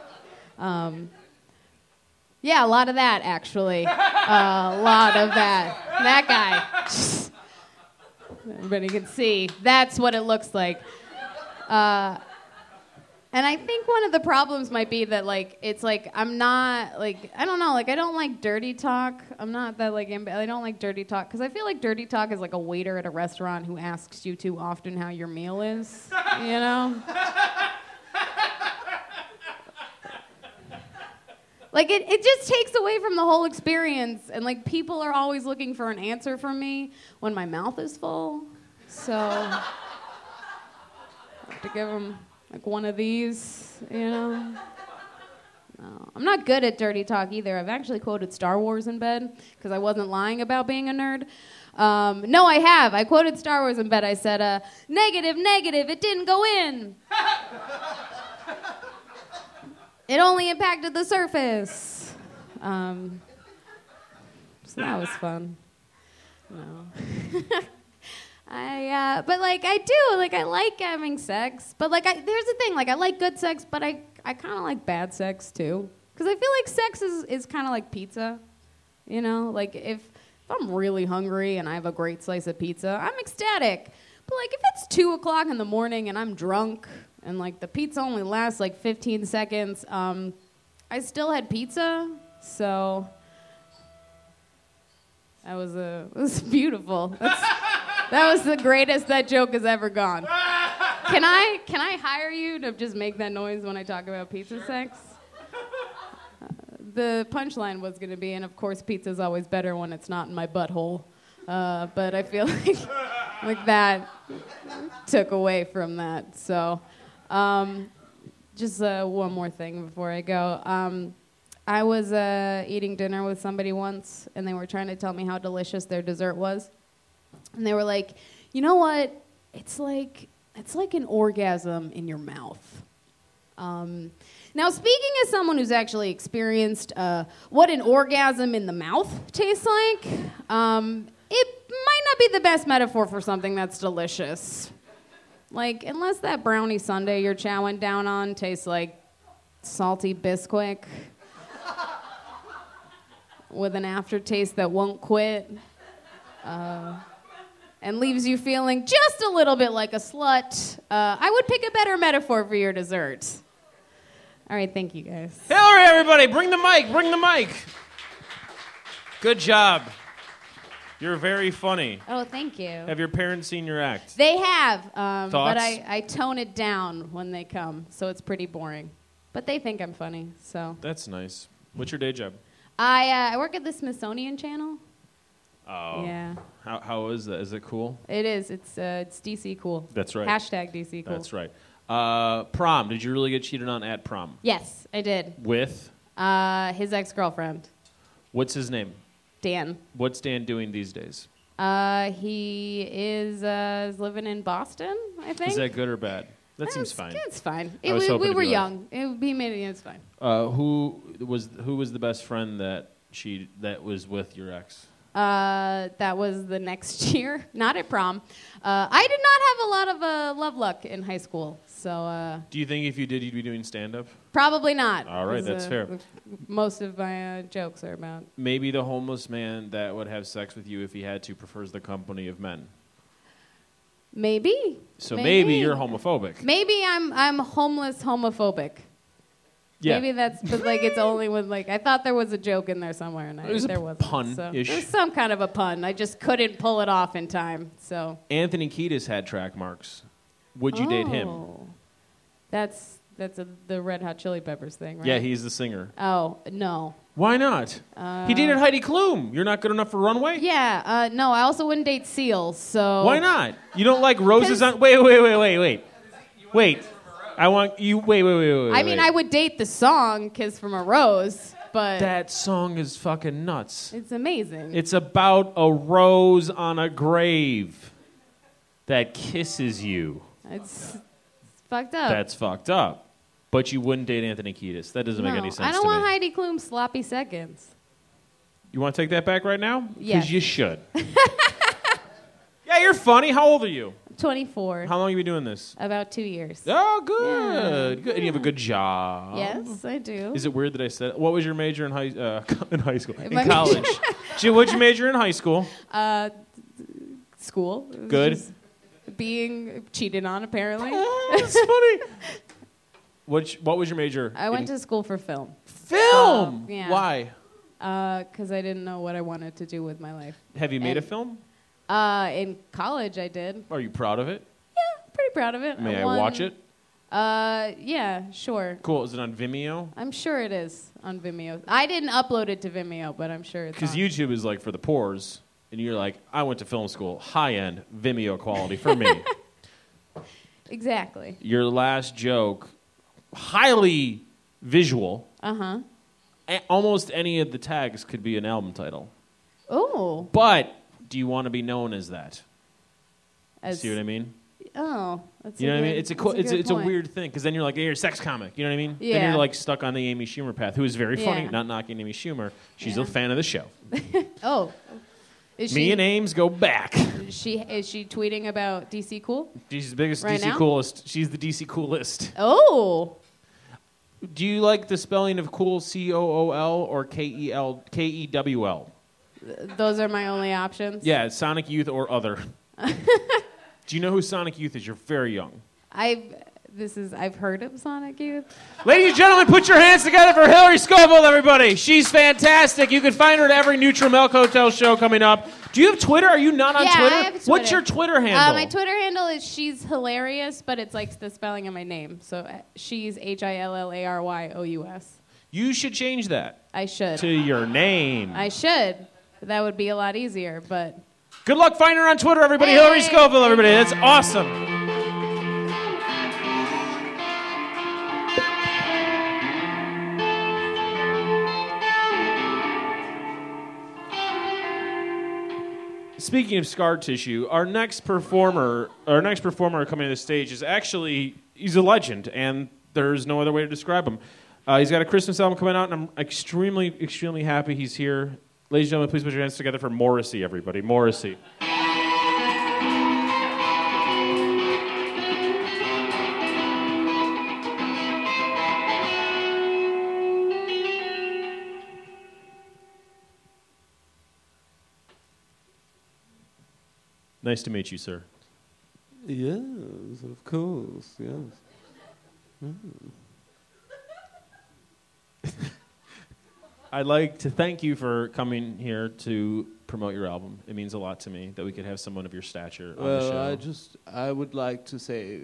Yeah, a lot of that actually. A lot of that. That guy. Everybody can see. That's what it looks like. And I think one of the problems might be that, like, it's like, I'm not, like, I don't know, like, I don't like dirty talk. I'm not that, like, I don't like dirty talk, because I feel like dirty talk is like a waiter at a restaurant who asks you too often how your meal is, you know? Like, it just takes away from the whole experience. And, like, people are always looking for an answer from me when my mouth is full. So, I have to give them, like, one of these, you know? No. I'm not good at dirty talk either. I've actually quoted Star Wars in bed because I wasn't lying about being a nerd. No, I have. I quoted Star Wars in bed. I said, negative, it didn't go in. It only impacted the surface. So that was fun. No. But like I do, like I like having sex. But like here's the thing, like I like good sex, but I kind of like bad sex too. Because I feel like sex is kind of like pizza. You know, like if I'm really hungry and I have a great slice of pizza, I'm ecstatic. But like if it's 2 o'clock in the morning and I'm drunk and like the pizza only lasts like 15 seconds, I still had pizza. So that was beautiful. That was the greatest that joke has ever gone. Can I hire you to just make that noise when I talk about pizza sex? The punchline was going to be, and of course pizza's always better when it's not in my butthole. But I feel like that took away from that. So just one more thing before I go. I was eating dinner with somebody once, and they were trying to tell me how delicious their dessert was. And they were like, you know what? It's like an orgasm in your mouth. Now, speaking as someone who's actually experienced what an orgasm in the mouth tastes like, it might not be the best metaphor for something that's delicious. Like, unless that brownie sundae you're chowing down on tastes like salty Bisquick with an aftertaste that won't quit. And leaves you feeling just a little bit like a slut, I would pick a better metaphor for your dessert. All right, thank you, guys. Hillary, everybody, bring the mic. Good job. You're very funny. Oh, thank you. Have your parents seen your act? They have, but Thoughts? I tone it down when they come, so it's pretty boring. But they think I'm funny, so. That's nice. What's your day job? I work at the Smithsonian Channel. Oh. Yeah. How is that? Is it cool? It is. It's DC cool. That's right. Hashtag DC cool. That's right. Prom. Did you really get cheated on at prom? Yes, I did. With? His ex-girlfriend, What's his name? Dan. What's Dan doing these days? He is living in Boston, I think. Is that good or bad? That seems fine. It's fine. I was We hoping to were be like- young. He made it. It's fine. Who was the best friend that was with your ex? That was the next year, not at prom. I did not have a lot of love luck in high school, so Do you think if you did, you'd be doing stand-up? probably not. All right, 'cause, that's fair. Most of my jokes are about. Maybe the homeless man that would have sex with you if he had to prefers the company of men. Maybe. So maybe you're homophobic. Maybe I'm homeless homophobic. Yeah. Maybe that's, but like it's only when like I thought there was a joke in there somewhere, and It was a there wasn't. pun-ish. So there's some kind of a pun. I just couldn't pull it off in time. So. Anthony Kiedis had track marks. Would you date him? Oh. That's the Red Hot Chili Peppers thing, right? Yeah, he's the singer. Oh no. Why not? He dated Heidi Klum. You're not good enough for Runway? Yeah. No, I also wouldn't date Seal. So. Why not? You don't like roses on... Wait. I want you... Wait. I mean, I would date the song "Kiss from a Rose," but That song is fucking nuts. it's amazing. It's about a rose on a grave that kisses you. It's fucked up. That's fucked up. But you wouldn't date Anthony Kiedis. That doesn't make any sense I don't to want me. Heidi Klum's sloppy seconds. You want to take that back right now? Yes. Because you should. Yeah, you're funny. How old are you? 24. How long have you been doing this? About 2 years. Oh, good. Yeah. Good. And you have a good job. Yes, I do. Is it weird that I said... What was your major in high school? In My- college. What'd you major in high school? School. It was Good. just being cheated on, apparently. That's funny. What was your major? I went to school for film. film. Yeah. Why? Because I didn't know what I wanted to do with my life. Have you made a And- film? In college, I did. Are you proud of it? Yeah, pretty proud of it. May I won- watch it? Yeah, sure. Cool. Is it on Vimeo? I'm sure it is on Vimeo. I didn't upload it to Vimeo, but I'm sure it's Because on. YouTube is like for the pores, and you're like, I went to film school, high-end Vimeo quality for me. Exactly. Your last joke, highly visual. Uh-huh. Almost any of the tags could be an album title. Oh. But do you want to be known as that? As, See what I mean? Oh, that's You know what I mean? good- It's that's it's a point. weird thing because then you're like, hey, you're a sex comic. You know what I mean? Then Yeah. you're like stuck on the Amy Schumer path, who is very funny. Yeah. Not knocking Amy Schumer. She's Yeah. a fan of the show. Oh. Is Me she, and Ames go back. is she tweeting about DC Cool? She's the biggest Right DC now? coolest. She's the DC coolest. Oh. Do you like the spelling of cool COOL or KEWL? Those are my only options. Yeah, it's Sonic Youth or other. Do you know who Sonic Youth is? You're very young. I've heard of Sonic Youth. Ladies and gentlemen, put your hands together for Hillary Scoville, everybody. She's fantastic. You can find her at every Neutral Milk Hotel show coming up. Do you have Twitter? Are you not on Yeah, I Twitter? have Twitter. What's your Twitter handle? My Twitter handle is She's Hilarious, but it's like the spelling of my name. So She's HILLARYOUS. You should change that I should. to your name. I should. That would be a lot easier, but Good luck finding her on Twitter, everybody. Hey. Hillary Scoville, everybody. That's awesome. Speaking of scar tissue, our next performer coming to the stage is actually, he's a legend, and there's no other way to describe him. He's got a Christmas album coming out, and I'm extremely, extremely happy he's here. Ladies and gentlemen, please put your hands together for Morrissey, everybody. Morrissey. Nice to meet you, sir. Yes, of course, yes. I'd like to thank you for coming here to promote your album. It means a lot to me that we could have someone of your stature on the show. Well, I would like to say,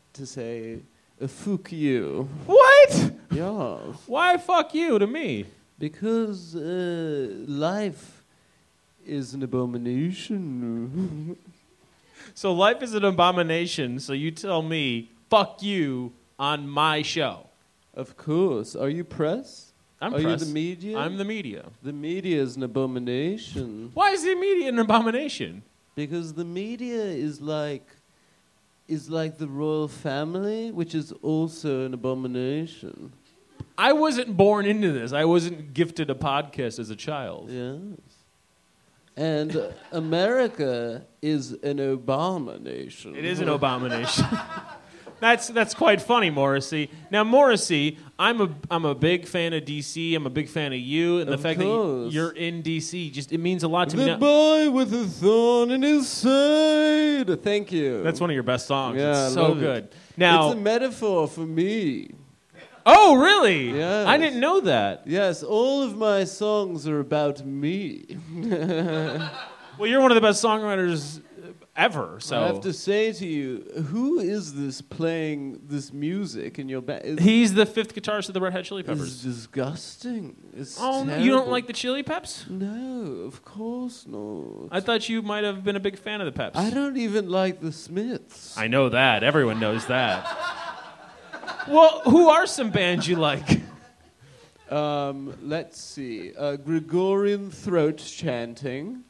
fuck you. What? Yes. Why fuck you to me? Because life is an abomination. So life is an abomination, so you tell me, fuck you on my show. Of course. Are you press? I'm Are press. you the media? I'm the media. The media is an abomination. Why is the media an abomination? Because the media is like the royal family, which is also an abomination. I wasn't born into this. I wasn't gifted a podcast as a child. Yes. And America is an Obama nation. It is an abomination. That's quite funny, Morrissey. Now, Morrissey, I'm a big fan of DC. I'm a big fan of you, and the Of fact course. that you're in DC it means a lot to me. The Now, boy with a thorn in his side. Thank you. that's one of your best songs. Yeah, I it's so love it. good. Now, It's a metaphor for me. oh really? Yes. I didn't know that. Yes, all of my songs are about me. Well, you're one of the best songwriters ever. So I have to say to you, who is this playing this music in your band? he's the fifth guitarist of the Red Hot Chili It's Peppers. disgusting. It's Oh, terrible. you don't like the Chili Peps? No, of course not. I thought you might have been a big fan of the Peps. I don't even like the Smiths. I know that. Everyone knows that. Well, who are some bands you like? Let's see. Gregorian throat chanting.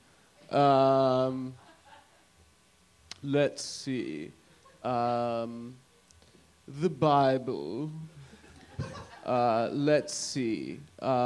Let's see. The Bible. Let's see.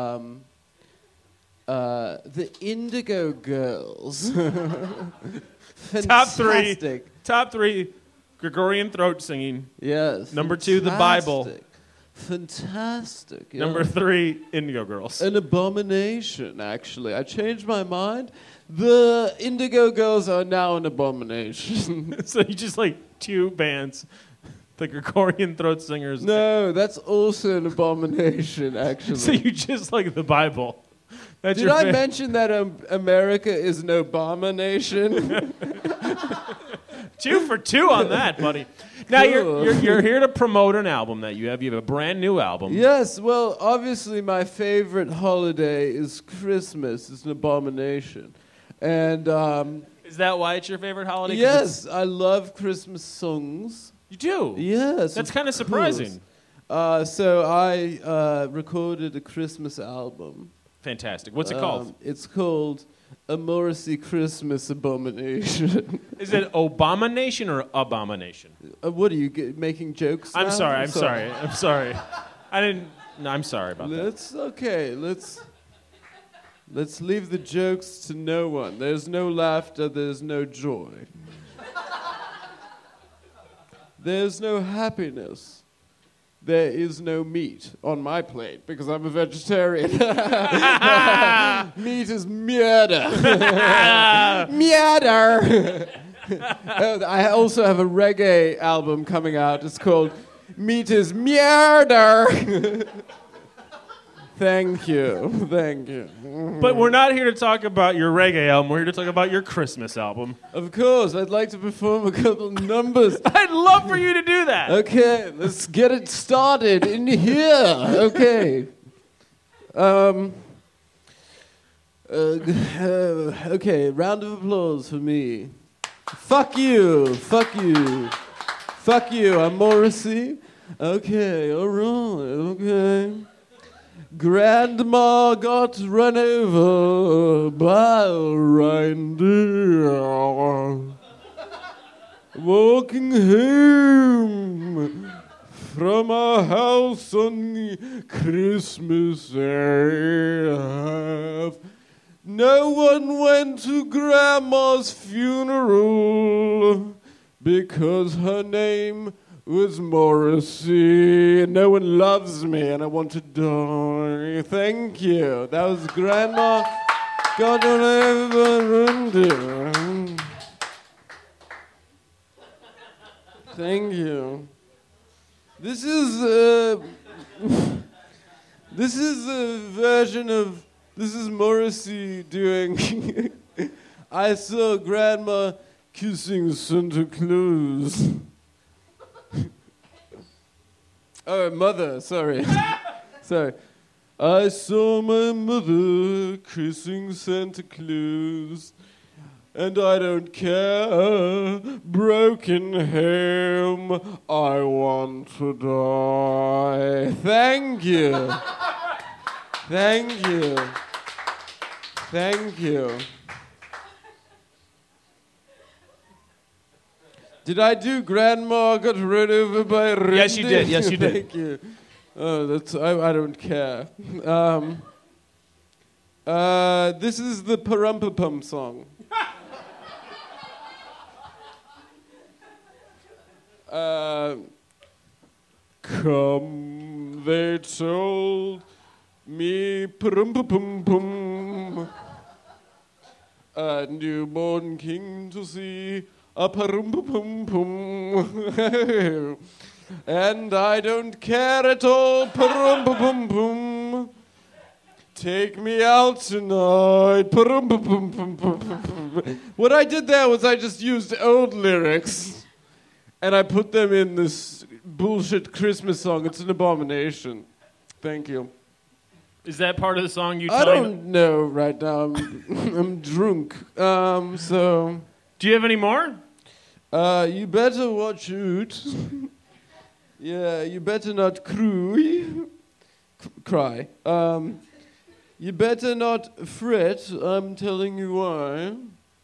The Indigo Girls. Top three. Fantastic. Top three, Gregorian throat singing. Yes. Number 2, the Bible. fantastic. Fantastic. Yeah. Number 3, Indigo Girls. An abomination, actually. I changed my mind. The Indigo Girls are now an abomination. So you just like 2 bands, the Gregorian throat singers. No, that's also an abomination, actually. So you just like the Bible. That's Did your I mention that America is an Obama nation? 2 for 2 on that, buddy. Now Cool. you're here to promote an album that you have. You have a brand new album. Yes, well, obviously my favorite holiday is Christmas. It's an abomination. And Is that why it's your favorite holiday? 'Cause yes, I love Christmas songs. you do. Yes. That's of kind of surprising. course. So I recorded a Christmas album. Fantastic. What's it called? It's called A Morrissey Christmas Abomination. Is it Obama-nation or Abomination? What are you making jokes? I'm now? sorry. I'm sorry. I didn't. No, I'm sorry about that. Let's leave the jokes to no one. There's no laughter, there's no joy. There's no happiness. There is no meat on my plate because I'm a vegetarian. Meat is murder. Murder. I also have a reggae album coming out. It's called Meat is Murder. Thank you. But we're not here to talk about your reggae album. We're here to talk about your Christmas album. Of course, I'd like to perform a couple numbers. I'd love for you to do that. Okay, let's get it started in here. Okay. Okay, round of applause for me. Fuck you. I'm Morrissey. Okay, alright, okay. Grandma got run over by a reindeer. Walking home from our house on Christmas Eve. No one went to Grandma's funeral because her name was Morrissey. No one loves me and I want to die. Thank you. That was Grandma. God don't ever reindeer. Thank you. This is a version of this is Morrissey doing I saw Grandma kissing Santa Claus. Oh, mother, sorry. Sorry. I saw my mother kissing Santa Claus. And I don't care, broken home, I want to die. Thank you. Thank you. Thank you. Did I do Grandma got run over by a reindeer? Yes, you did. Yes, you did. Thank you. Oh, I don't care. This is the Parumpapum song. Come, they told me, pum, a newborn king to see, a pum, and I don't care at all, pum. Take me out tonight, pum. What I did there was I just used old lyrics. And I put them in this bullshit Christmas song. It's an abomination. Thank you. Is that part of the song you I telling? don't know right now. I'm drunk. So Do you have any more? you better watch out. Yeah, you better not cry. You better not fret. I'm telling you why.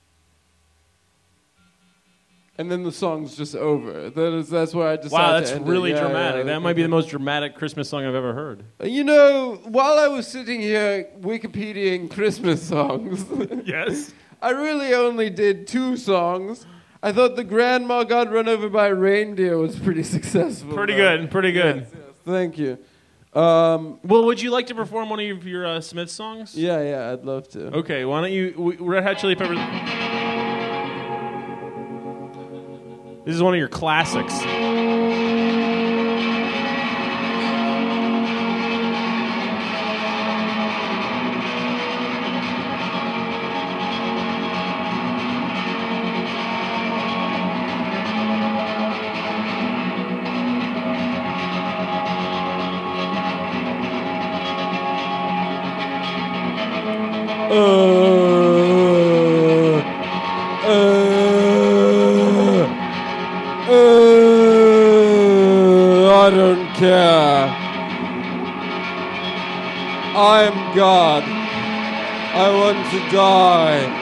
And then the song's just over. That's why I decided Wow, that's to end really it. Yeah, dramatic. yeah, That might be the most dramatic Christmas song I've ever heard. You know, while I was sitting here Wikipediaing Christmas songs, Yes. I really only did 2 songs. I thought the Grandma Got Run Over by a Reindeer was pretty successful. Pretty though. good. Pretty good. Yes, thank you. Well, would you like to perform one of your Smith songs? Yeah, I'd love to. Okay, why don't you... Red Hot Chili Peppers... This is one of your classics. I don't care. I'm God. I want to die.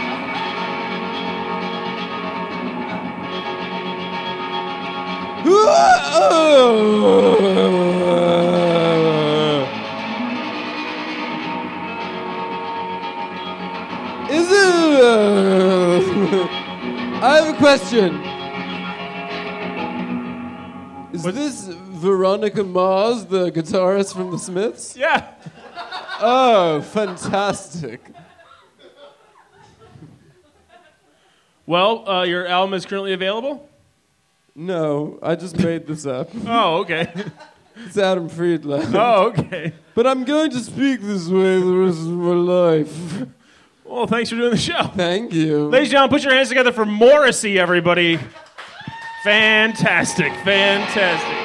Is it? I have a question. Is this Veronica Mars, the guitarist from the Smiths? Yeah. Oh, fantastic. Well, your album is currently available? No, I just made this up. Oh, okay. It's Adam Friedland. Oh, okay. But I'm going to speak this way the rest of my life. Well, thanks for doing the show. Thank you. Ladies and gentlemen, put your hands together for Morrissey, everybody. Fantastic, fantastic.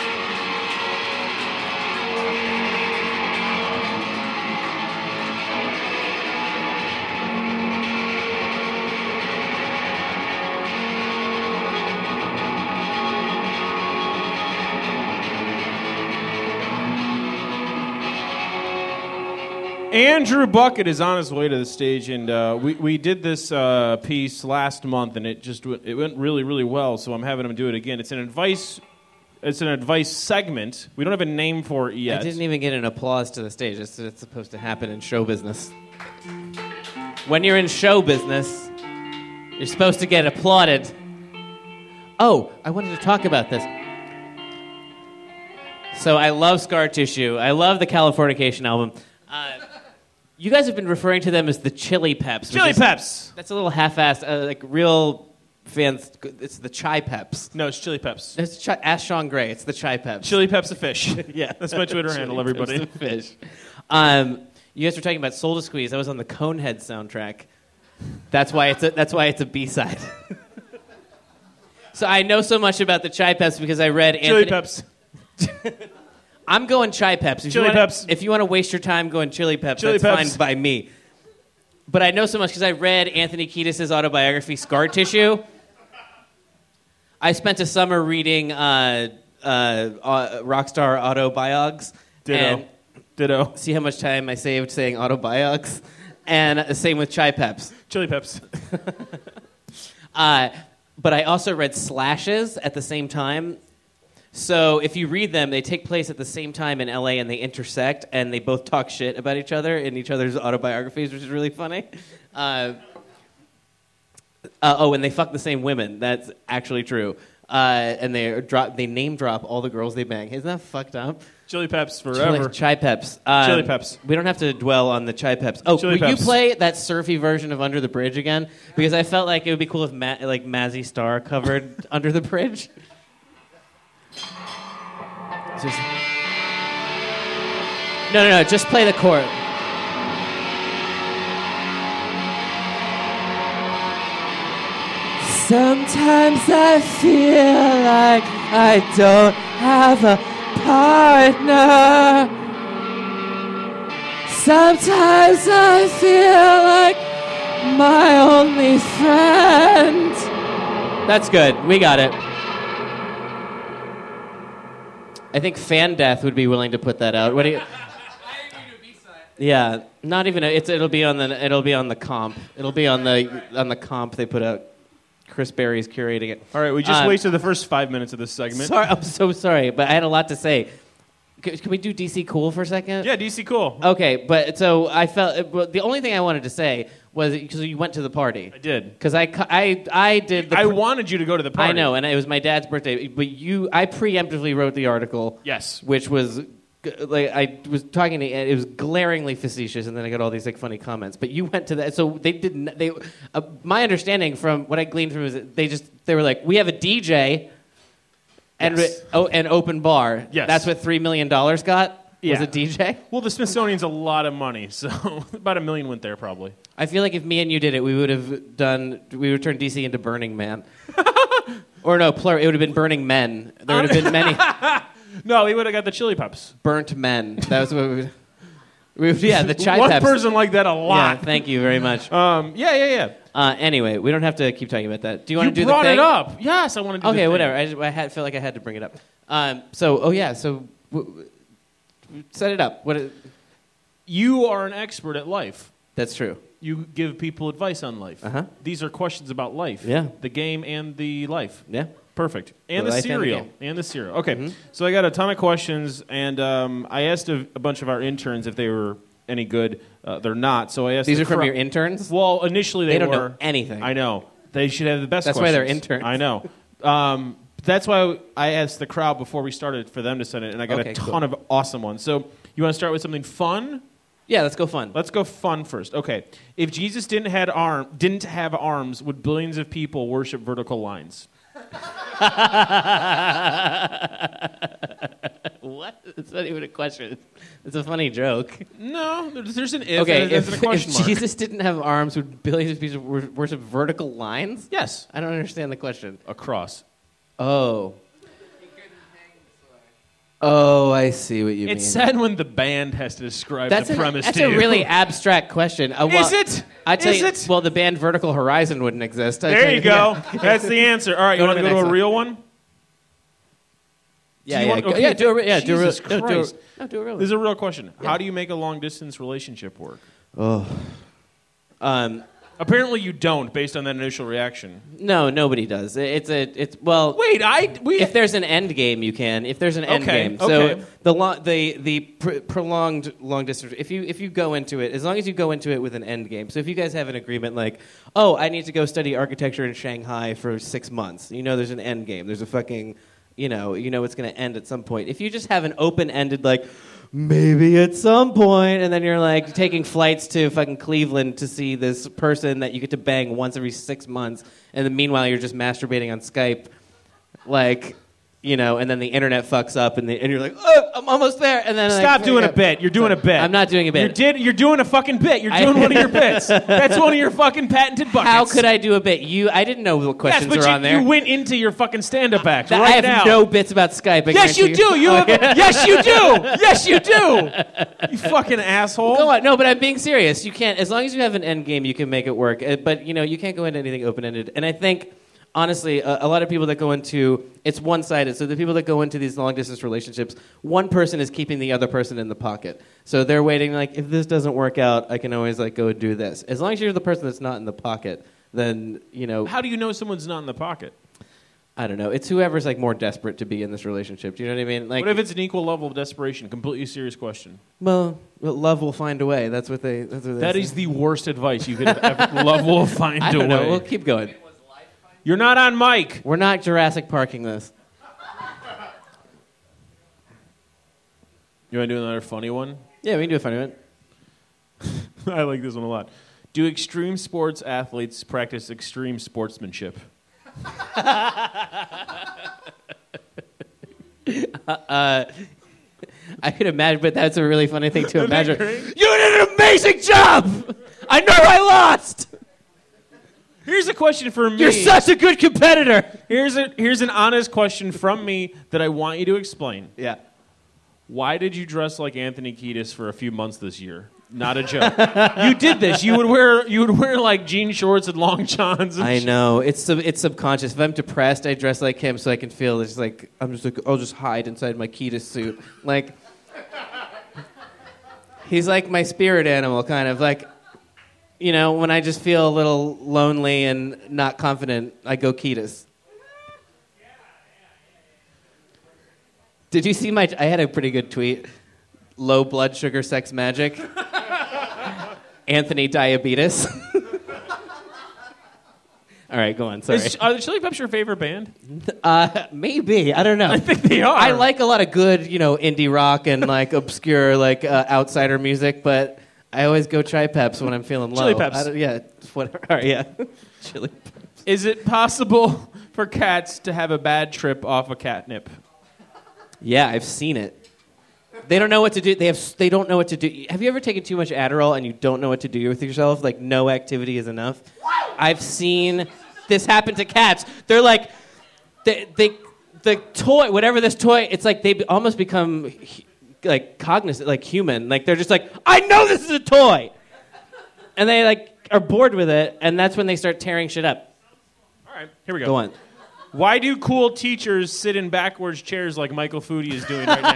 Andrew Bucket is on his way to the stage, and we did this piece last month, and it went really, really well. So I'm having him do it again. It's an advice segment. We don't have a name for it yet. I didn't even get an applause to the stage. It's supposed to happen in show business. When you're in show business, you're supposed to get applauded. Oh, I wanted to talk about this. So I love Scar Tissue. I love the Californication album. You guys have been referring to them as the Chili Peps. Chili Peps. That's a little half-assed. Like real fans, it's the Chai Peps. No, it's Chili Peps. Ask Sean Gray. It's the Chai Peps. Chili Peps a fish. Yeah, That's my Twitter handle, everybody. Peps the fish. You guys were talking about Soul to Squeeze. I was on the Conehead soundtrack. That's why it's a B-side. So I know so much about the Chai Peps because I read Chili Anthony... Peps. I'm going Chai Peps. Chili Peps. If you want to waste your time going Chili Peps, Chili that's Peps. fine by me. But I know so much because I read Anthony Kiedis' autobiography, Scar Tissue. I spent a summer reading Rockstar autobiogs. Ditto. See how much time I saved saying autobiogs? And the same with Chai Peps. Chili Peps. But I also read Slashes at the same time. So if you read them, they take place at the same time in LA and they intersect and they both talk shit about each other in each other's autobiographies, which is really funny. And they fuck the same women. That's actually true. And they name drop all the girls they bang. Isn't that fucked up? Chili Peps forever. Chai Peps. Chili Peps. We don't have to dwell on the Chai Peps. Oh, Chili will you Peps. play that surfy version of Under the Bridge again? Because I felt like it would be cool if Mazzy Star covered Under the Bridge. No. Just play the chord. Sometimes I feel like I don't have a partner. Sometimes I feel like my only friend. That's good. We got it. I think Fan Death would be willing to put that out. What do you? Yeah, not even. It'll be on the comp. It'll be on the comp they put out. Chris Berry's curating it. All right, we just wasted the first 5 minutes of this segment. Sorry, I'm so sorry, but I had a lot to say. Can we do DC Cool for a second? Yeah, DC Cool. Okay, but so I felt the only thing I wanted to say was because you went to the party. I did. Because I did. I wanted you to go to the party. I know, and it was my dad's birthday. But I preemptively wrote the article. Yes. Which was like I was talking to. It was glaringly facetious, and then I got all these like funny comments. But you went to that, so they didn't. They my understanding from what I gleaned from it was they were like, we have a DJ. And Yes. An open bar. Yes. That's what $3 million got? Yeah. Was a DJ? Well, the Smithsonian's a lot of money, so about $1 million went there probably. I feel like if me and you did it, we would turn DC into Burning Man. Or no, plural. It would have been Burning Men. There would have been many No, we would have got the Chili Peps. burnt men. That was what we would. Yeah, the chai One peps. person liked that a Yeah, lot. thank you very much. Yeah. Anyway, we don't have to keep talking about that. Do you want You to do the brought thing? it up. Yes, I want to do the Okay, thing. whatever. Feel like I had to bring it up. Set it up. You are an expert at life. That's true. You give people advice on life. Uh-huh. These are questions about life. Yeah. The game and the life. Yeah. Perfect. And The the life and the cereal. game. And the cereal. Okay. Mhm. So I got a ton of questions, and I asked a bunch of our interns if they were any good. They're not. So I asked. These the are from cro- your interns? Well, initially they don't were. know anything. I know. They should have the best. That's why they're questions. interns. I know. That's why I asked the crowd before we started for them to send it, and I got Okay, a ton cool. of awesome ones. So you want to start with something fun? Yeah, let's go fun. Let's go fun first. Okay. If Jesus didn't have arms, would billions of people worship vertical lines? What? It's not even a question. It's a funny joke. No, there's an if. Okay, and there's a if question mark. Jesus didn't have arms, would billions of people worship vertical lines? Yes, I don't understand the question. a cross. Oh. Oh, I see what you mean. It's sad when the band has to describe That's the premise that's to a you. really abstract question. Is it? I tell Is you, it? well, the band Vertical Horizon wouldn't exist. There you go. That's the answer. All right, you Go to want to the go to next a one. real one? Yeah, Do you yeah, want- go- okay, yeah. Do a yeah, do a real. Jesus No, do a, Christ. no, do a real. This is a real question. Yeah. How do you make a long distance relationship work? Um, Apparently you don't, based on that initial reaction. no, nobody does. It's well. Wait, If there's an end game, you can. If there's an end Okay, game, okay. so the prolonged long distance. If you go into it, as long as you go into it with an end game. So if you guys have an agreement, like, oh, I need to go study architecture in Shanghai for 6 months. You know, there's an end game. There's a fucking, you know it's going to end at some point. If you just have an open-ended, like, maybe at some point, and then you're like taking flights to fucking Cleveland to see this person that you get to bang once every 6 months, and then meanwhile you're just masturbating on Skype, like, and then the internet fucks up, and you're like, oh, I'm almost there, and then Stop doing a bit. You're doing a bit. I'm not doing a bit. You're doing a fucking bit. You're doing one of your bits. That's one of your fucking patented buckets. How could I do a bit? I didn't know what Yes, questions but were on there. you went into your fucking stand-up act I right have now. no bits about Skype. I Yes, you guarantee do. You have, yes, you do. Yes, you do. You fucking asshole. Go on. No, but I'm being serious. You can't, as long as you have an end game, you can make it work. But you can't go into anything open-ended. And I think, honestly, a lot of people that go into, it's one-sided. So the people that go into these long-distance relationships, one person is keeping the other person in the pocket. So they're waiting, like, if this doesn't work out, I can always, like, go and do this. As long as you're the person that's not in the pocket, then, How do you know someone's not in the pocket? I don't know. It's whoever's, like, more desperate to be in this relationship. Do you know what I mean? Like, What if it's an equal level of desperation? Completely serious question. well, love will find a way. That's what they That say. is the worst advice you could have ever. Love will find I a don't know. way. We'll keep going. You're not on mic. We're not Jurassic Parking this. You want to do another funny one? Yeah, we can do a funny one. I like this one a lot. Do extreme sports athletes practice extreme sportsmanship? I could imagine, but that's a really funny thing to Isn't that imagine. great? You did an amazing job! I know I lost! Here's a question for me. You're such a good competitor! Here's an honest question from me that I want you to explain. Yeah. Why did you dress like Anthony Kiedis for a few months this year? Not a joke. You did this. You would wear like jean shorts and long johns. And I know. It's subconscious. If I'm depressed, I dress like him so I can feel it's like, I'll just hide inside my Kiedis suit. Like, he's like my spirit animal, kind of. Like, when I just feel a little lonely and not confident, I go Kiedis. Did you see I had a pretty good tweet. Low blood sugar sex magic. Anthony diabetes. All right, go on. Sorry. Are the Chili Peppers your favorite band? Maybe. I don't know. I think they are. I like a lot of good, indie rock and like obscure, like outsider music, but I always go Chili Peps when I'm feeling low. Chili Peps. Yeah, whatever. All right, yeah. Chili Peps. Is it possible for cats to have a bad trip off of catnip? Yeah, I've seen it. They don't know what to do. They don't know what to do. Have you ever taken too much Adderall and you don't know what to do with yourself? Like, no activity is enough? I've seen this happen to cats. They're like, the toy, whatever this toy, it's like they almost become like cognizant, like human. Like they're just like, I know this is a toy, and they like are bored with it, and that's when they start tearing shit up. All right, here we go. Go on. Why do cool teachers sit in backwards chairs like Michael Foodie is doing right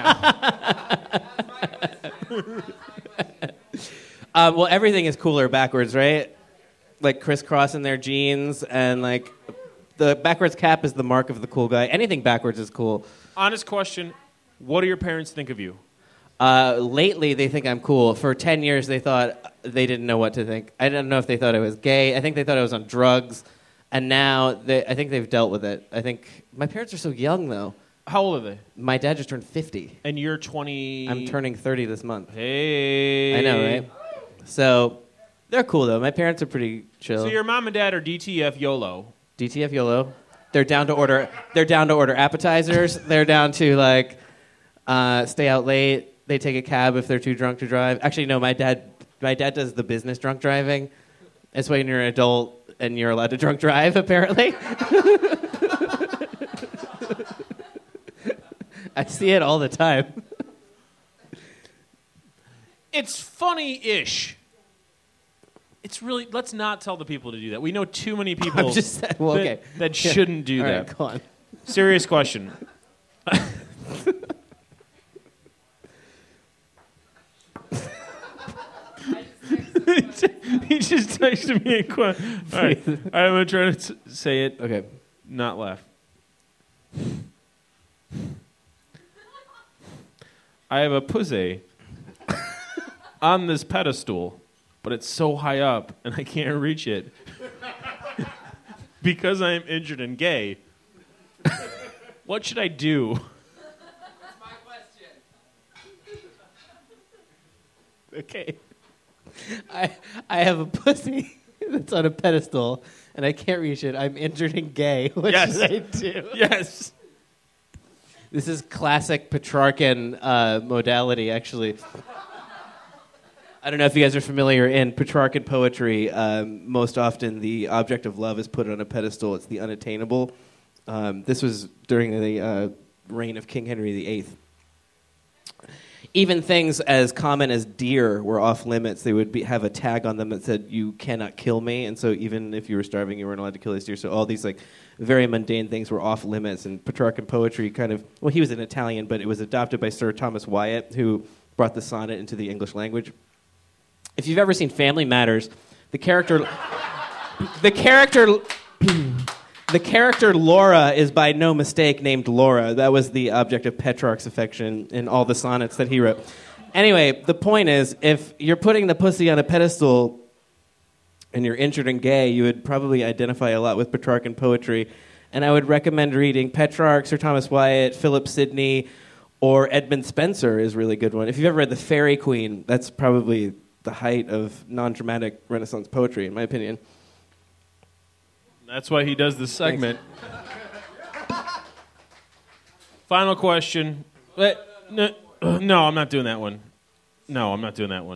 now? Well, everything is cooler backwards, right? Like crisscrossing their jeans, and like the backwards cap is the mark of the cool guy. Anything backwards is cool. Honest question, what do your parents think of you? Lately, they think I'm cool. For 10 years, they thought they didn't know what to think. I don't know if they thought I was gay. I think they thought I was on drugs. And now, I think they've dealt with it. I think my parents are so young, though. How old are they? My dad just turned 50. And you're 20... I'm turning 30 this month. Hey. I know, right? So, they're cool, though. My parents are pretty chill. So your mom and dad are DTF YOLO. DTF YOLO. They're down to order appetizers. They're down to, like, stay out late. They take a cab if they're too drunk to drive. Actually, no, my dad does the business drunk driving. That's when you're an adult and you're allowed to drunk drive, apparently. I see it all the time. It's funny-ish. It's really... Let's not tell the people to do that. We know too many people I'm just saying, well, okay. that shouldn't do All that. right, go on. Serious question. He just texted me a question. All right, I'm going to try to say it, Okay. not laugh. I have a pussy on this pedestal, but it's so high up, and I can't reach it because I am injured and gay. What should I do? That's my question. Okay. I have a pussy that's on a pedestal, and I can't reach it. I'm injured and gay. What Yes. should I do? Yes. This is classic Petrarchan modality, actually. I don't know if you guys are familiar. In Petrarchan poetry, most often the object of love is put on a pedestal. It's the unattainable. This was during the reign of King Henry VIII. Even things as common as deer were off limits. They would have a tag on them that said, "You cannot kill me." And so even if you were starving, you weren't allowed to kill these deer. So all these like very mundane things were off limits. And Petrarchan poetry kind of, well, he was an Italian, but it was adopted by Sir Thomas Wyatt, who brought the sonnet into the English language. If you've ever seen Family Matters, the character Laura is by no mistake named Laura. That was the object of Petrarch's affection in all the sonnets that he wrote. Anyway, the point is, if you're putting the pussy on a pedestal and you're injured and gay, you would probably identify a lot with Petrarchan poetry. And I would recommend reading Petrarch, Sir Thomas Wyatt, Philip Sidney, or Edmund Spenser is a really good one. If you've ever read The Fairy Queen, that's probably the height of non-dramatic Renaissance poetry, in my opinion. That's why he does this segment. Final question. No, I'm not doing that one. No, I'm not doing that one.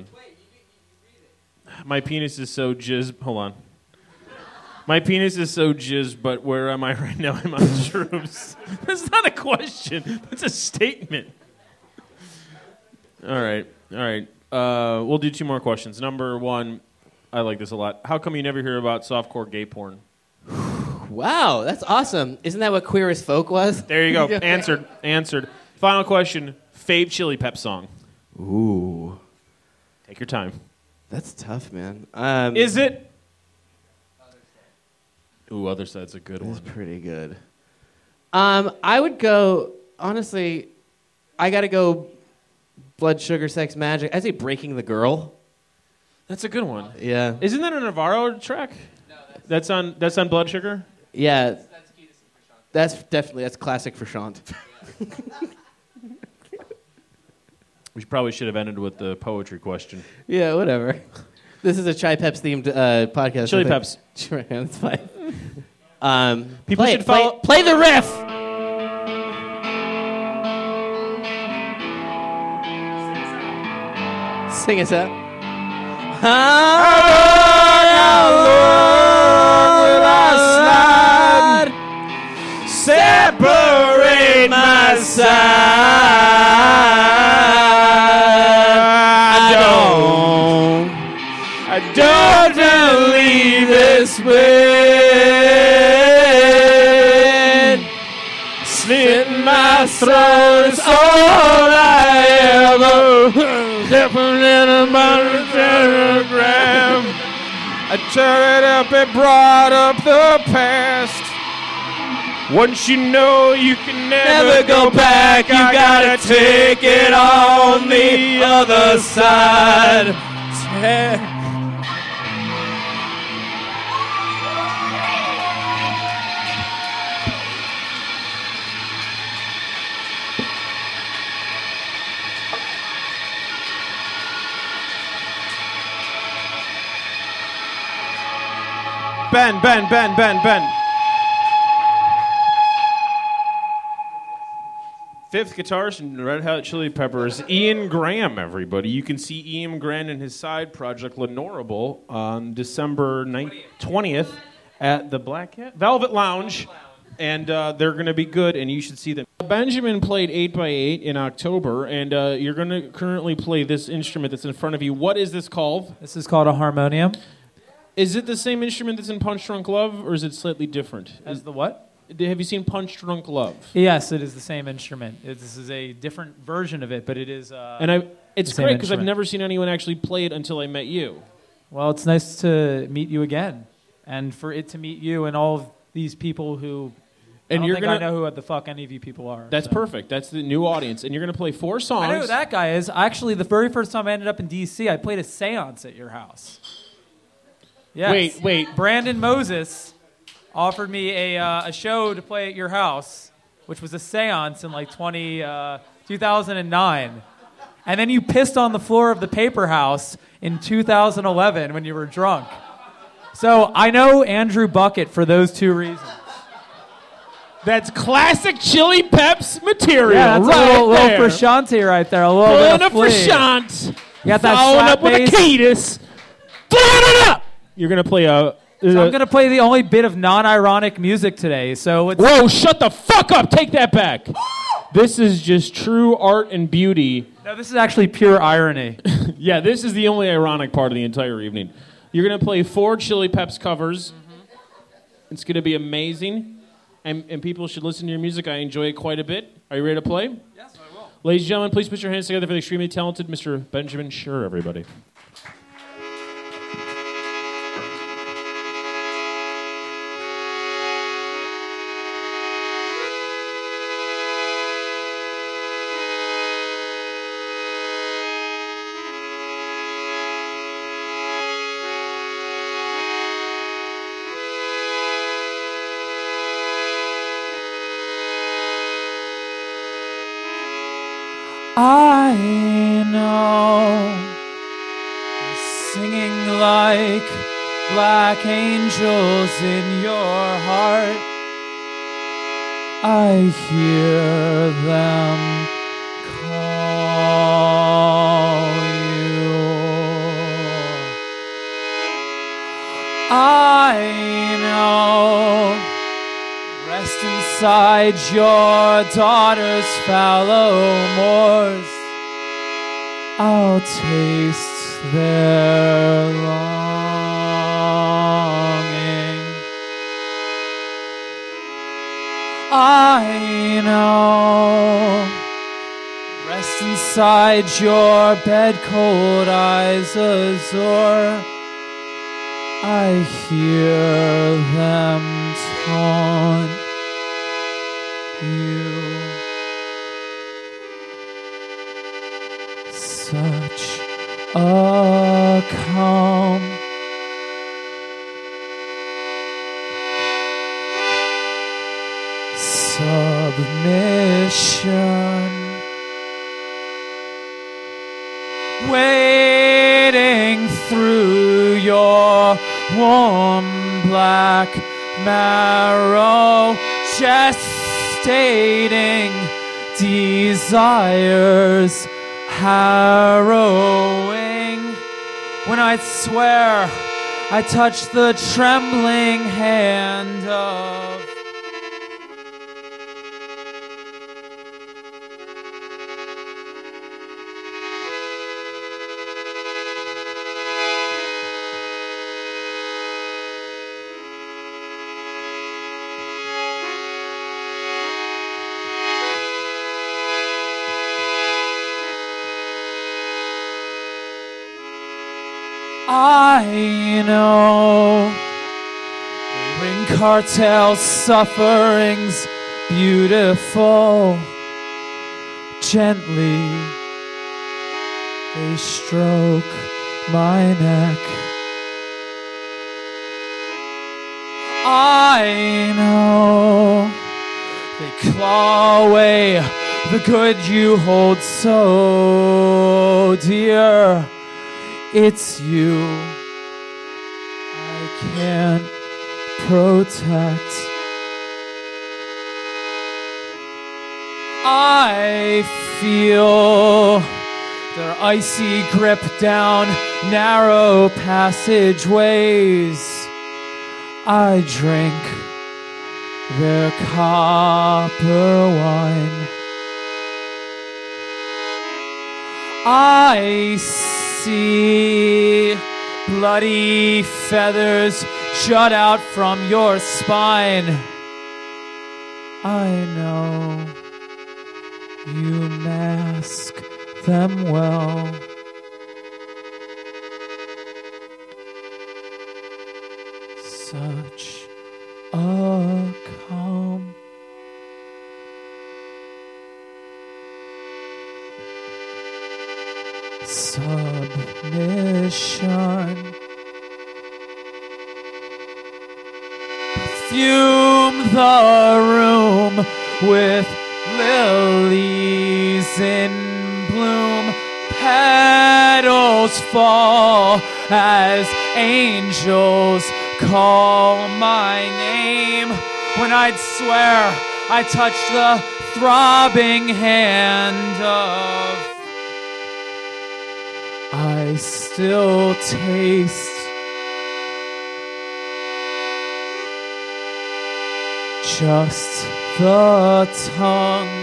My penis is so jizz. Hold on. My penis is so jizz, but where am I right now? I'm on shrooms. That's not a question. That's a statement. All right. We'll do two more questions. Number one, I like this a lot. How come you never hear about softcore gay porn? Wow, that's awesome. Isn't that what Queer as Folk was? There you go. Answered. Final question. Fave Chili Pep song. Ooh. Take your time. That's tough, man. Is it? Ooh, Other Side's a good That's one. pretty good. I would go, honestly, I got to go Blood, Sugar, Sex, Magic. I'd say Breaking the Girl. That's a good one. Yeah. Isn't that a Navarro track? No, That's on Blood Sugar? Yeah, that's Ketis and Prashant. that's classic for Shant. We probably should have ended with the poetry question. Yeah, whatever. This is a Chai Peps themed podcast. Chili I think. Peps. Sure, yeah, that's fine. People play should it, follow. Play the riff. Sing us out. Separate my side. this wind. Slit my throat is all I ever. Different in a telegram. I tore it up and brought up the past. Once you know you can never go back, you gotta take it on the other side. Ben. Fifth guitarist in Red Hot Chili Peppers, Ian Graham, everybody. You can see Ian Graham and his side project, Lenorable, on December 20th at the Black Cat Velvet Lounge. And they're going to be good, and you should see them. Benjamin played 8x8 in October, and you're going to currently play this instrument that's in front of you. What is this called? This is called a harmonium. Is it the same instrument that's in Punch Drunk Love, or is it slightly different? As the what? Have you seen Punch Drunk Love? Yes, it is the same instrument. This is a different version of it, but it is. It's great because I've never seen anyone actually play it until I met you. Well, it's nice to meet you again, and for it to meet you and all of these people who. And I know who the fuck any of you people are. That's perfect. That's the new audience, and you're going to play 4 songs. I know who that guy is. Actually, the very first time I ended up in D.C., I played a seance at your house. Yes. Wait. Brandon Moses offered me a show to play at your house, which was a seance in like 2009. And then you pissed on the floor of the Paper House in 2011 when you were drunk. So I know Andrew Bucket for those 2 reasons. That's classic Chili Peps material. Yeah, that's right a little frusciante right there. A little bit of flea. frusciante. You got that following slap up with bass. a Ketis. It up. You're going to play a... So I'm going to play the only bit of non-ironic music today. So it's Whoa, shut the fuck up. Take that back. This is just true art and beauty. No, this is actually pure irony. Yeah, this is the only ironic part of the entire evening. You're going to play 4 Chili Peps covers. It's going to be amazing. And people should listen to your music. I enjoy it quite a bit. Are you ready to play? Yes, I will. Ladies and gentlemen, please put your hands together for the extremely talented Mr. Benjamin Schur, everybody. I know, singing like black angels in your heart. I hear them call you. I know. Rest inside your daughter's fallow moors. I'll taste their longing. I know. Rest inside your bed, cold eyes azure. I hear them taunt you. Such a calm, submission, wading through your warm black marrow, gestating desires harrowing. When I swear I touch the trembling hand of I know they ring cartel sufferings beautiful. Gently they stroke my neck. I know they claw away the good you hold so dear. It's you I can't protect. I feel their icy grip down narrow passageways. I drink their copper wine. I see bloody feathers jut out from your spine. I know you mask them well. Such a calm. Submission. Perfume the room with lilies in bloom. Petals fall as angels call my name. When I'd swear I touched the throbbing hand of, I still taste just the tongue.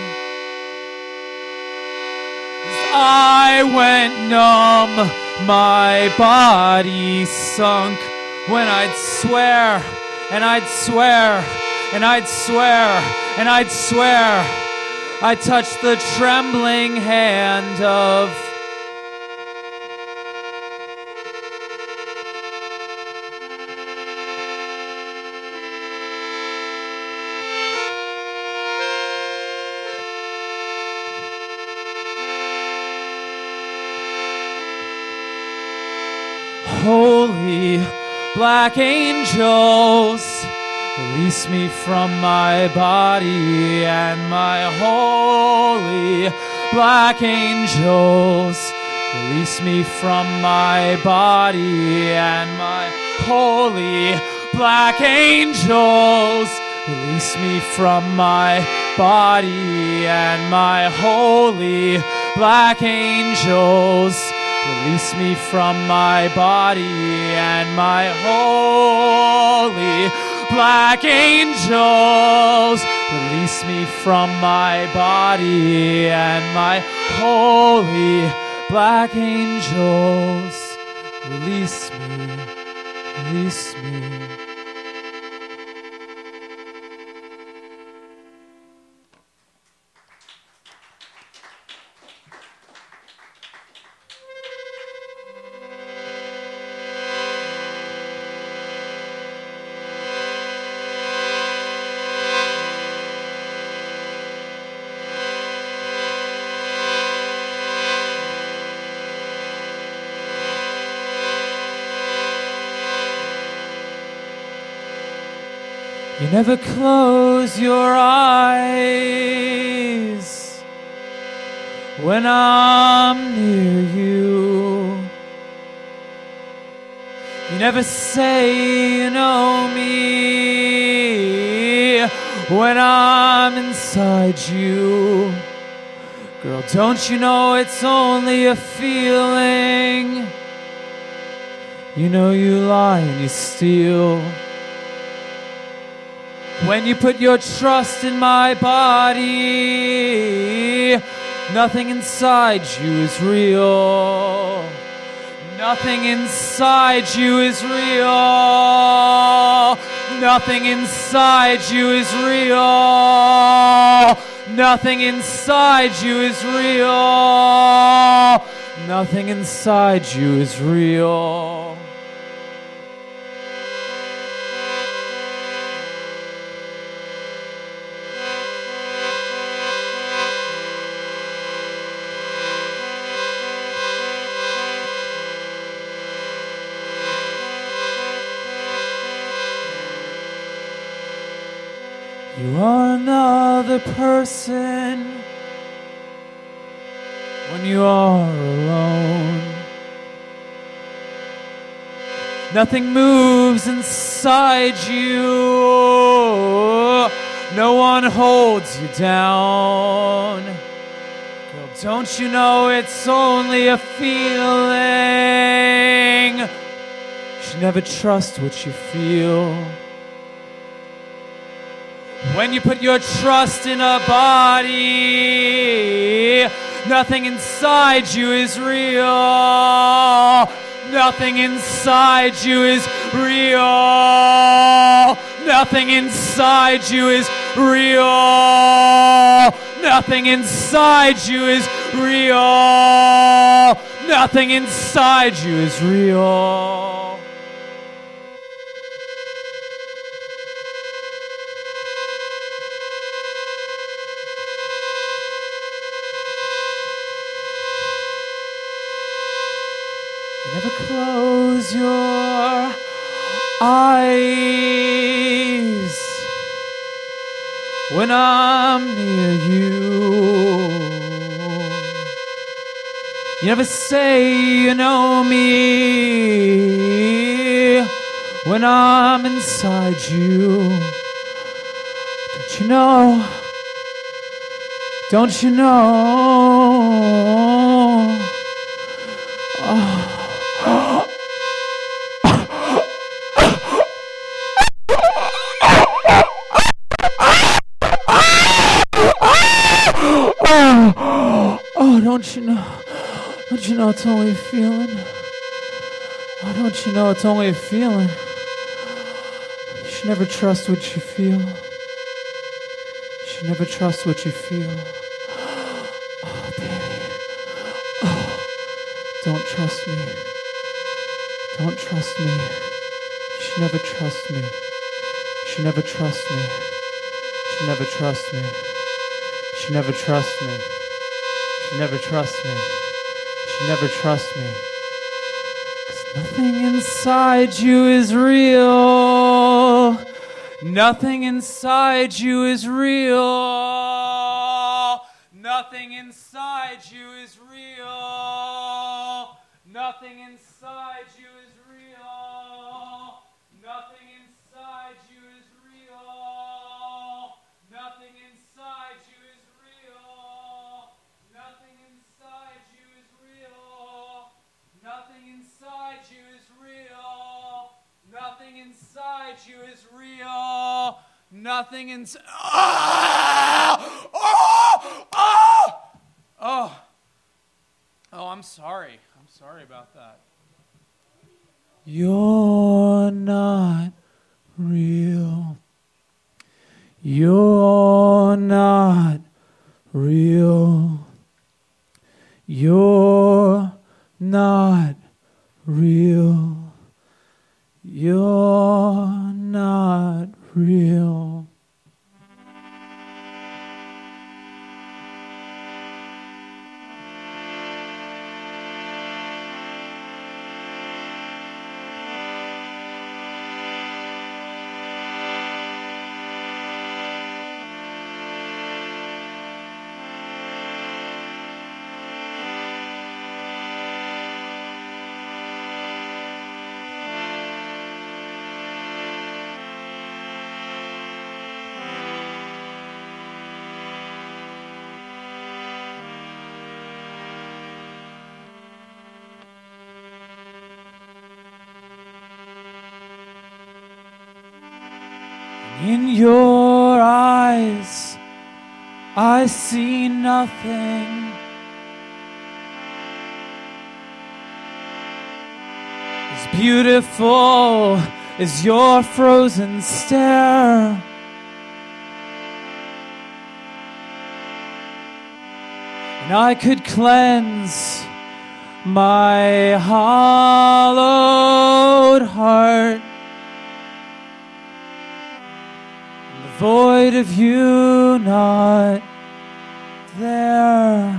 As I went numb, my body sunk. When I'd swear, and I'd swear, and I'd swear, and I'd swear, I touched the trembling hand of holy black angels. Release me from my body, and my holy black angels. Release me from my body, and my holy black angels. Release me from my body, and my holy black angels. Release me from my body, and my holy black angels. Release me from my body, and my holy black angels. Release me, release me. You never close your eyes when I'm near you. You never say you know me when I'm inside you. Girl, don't you know it's only a feeling? You know you lie and you steal. When you put your trust in my body, nothing inside you is real. Nothing inside you is real. Nothing inside you is real. Nothing inside you is real. Nothing inside you is real. You are another person when you are alone. Nothing moves inside you. No one holds you down. Girl, don't you know it's only a feeling? You should never trust what you feel. When you put your trust in a body, nothing inside you is real. Nothing inside you is real. Nothing inside you is real. Nothing inside you is real. Nothing inside you is real. Never close your eyes when I'm near you. You never say you know me when I'm inside you. Don't you know? Don't you know? Oh. Oh, don't you know? Don't you know it's only a feeling? Oh, don't you know it's only a feeling? You should never trust what you feel. You should never trust what you feel. Oh, baby. Oh, don't trust me. Don't trust me. You should never trust me. You should never trust me. You should never trust me. You should never trust me. You should never trust me. You should never trust me. 'Cause nothing inside you is real. Nothing inside you is real. Nothing inside you is real. Nothing inside you is real. Nothing inside you is real. Nothing inside you is real. Nothing inside you is real. Nothing inside you is real. Nothing inside you is real. Nothing inside. Oh, I'm sorry. I'm sorry about that. You're not real. You're not real. You're not real. You're not real. In your eyes, I see nothing. As beautiful as your frozen stare. And I could cleanse my hollowed heart. Void of you not there.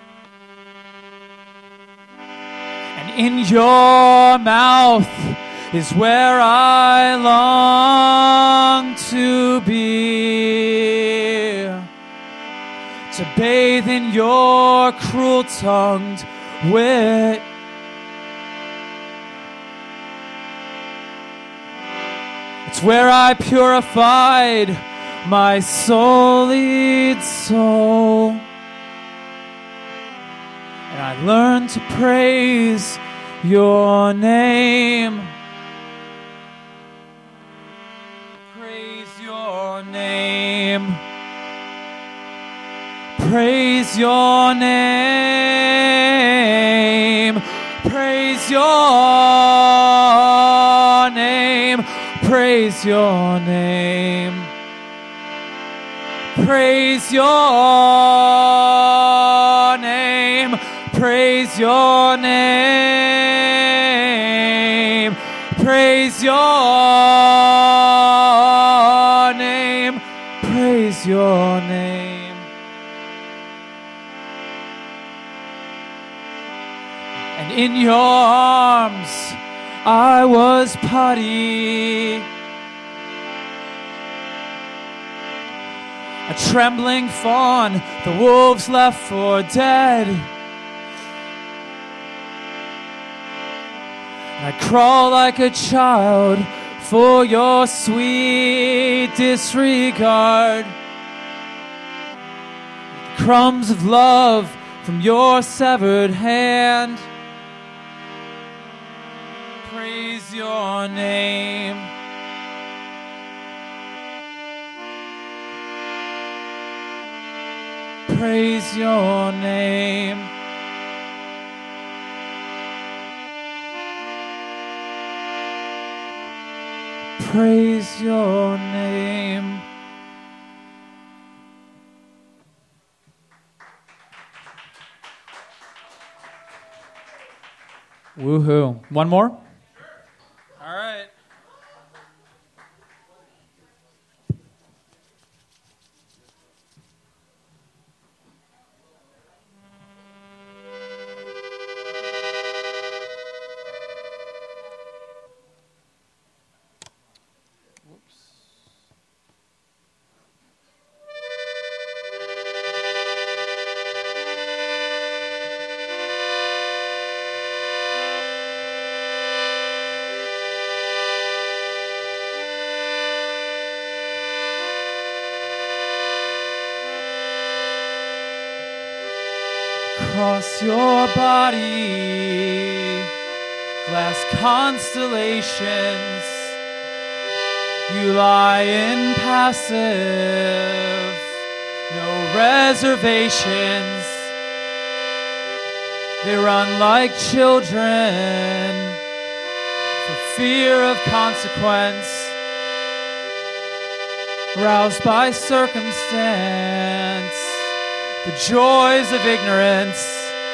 And in your mouth is where I long to be, to bathe in your cruel-tongued wit. It's where I purified my sullied soul, and I learned to praise your name. Praise your name. Praise your name. Praise your name. Praise your name. Praise your name. Praise your name. Praise your name. Praise your name. And in your arms I was putty, a trembling fawn the wolves left for dead. I crawl like a child for your sweet disregard. Crumbs of love from your severed hand. Praise your name. Praise your name. Praise your name. Woohoo. One more? All right. Across your body, glass constellations, you lie impassive, no reservations. They run like children for fear of consequence, roused by circumstance, the joys of ignorance.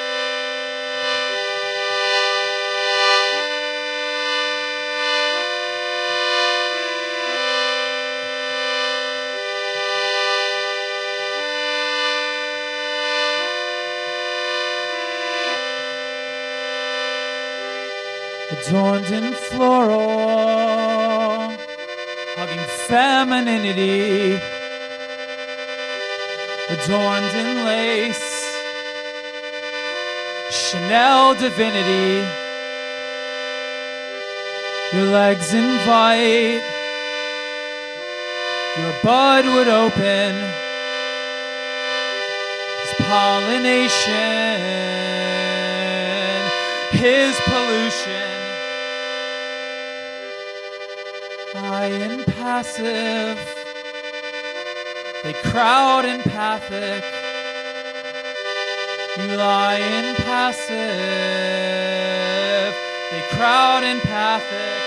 Adorned in floral, hugging femininity, adorned in lace, Chanel divinity. Your legs invite, your bud would open, his pollination, his pollution. I impassive, they crowd empathic. You lie impassive, they crowd empathic.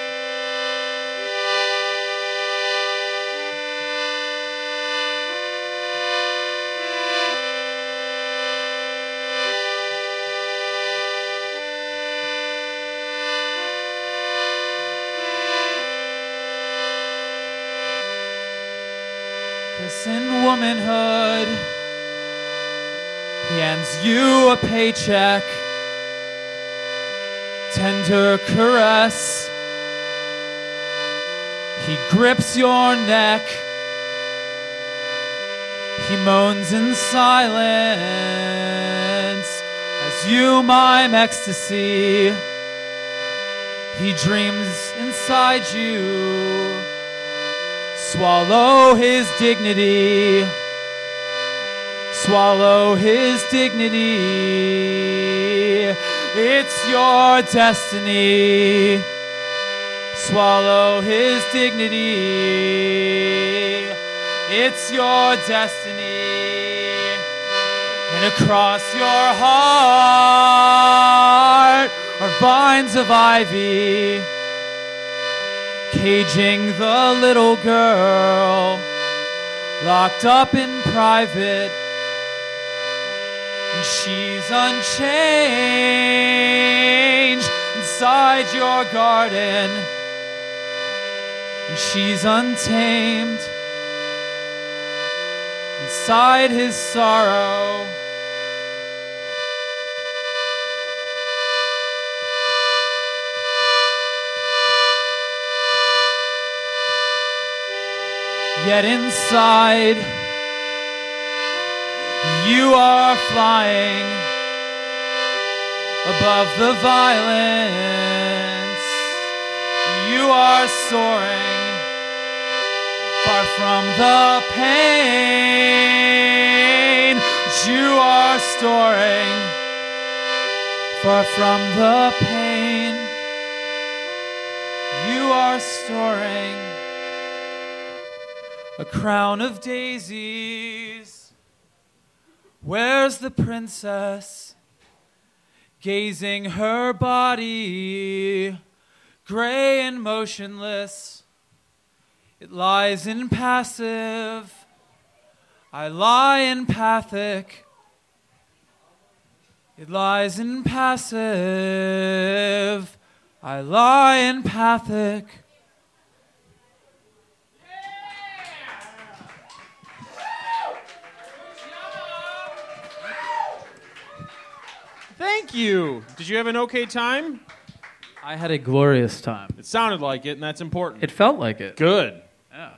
In womanhood, he hands you a paycheck, tender caress, He grips your neck. He moans in silence as you mime ecstasy. He dreams inside you. Swallow his dignity. Swallow his dignity. It's your destiny. Swallow his dignity. It's your destiny. And across your heart are vines of ivy, caging the little girl, locked up in private. And she's unchanged inside your garden. And she's untamed inside his sorrow. Yet inside, you are flying above the violence. You are soaring far from the pain. You are storing far from the pain. You are storing a crown of daisies. Where's the princess? Gazing her body, gray and motionless. It lies impassive. I lie empathic. It lies impassive. I lie empathic. Thank you. Did you have an okay time? I had a glorious time. It sounded like it, and that's important. It felt like it. Good. Yeah.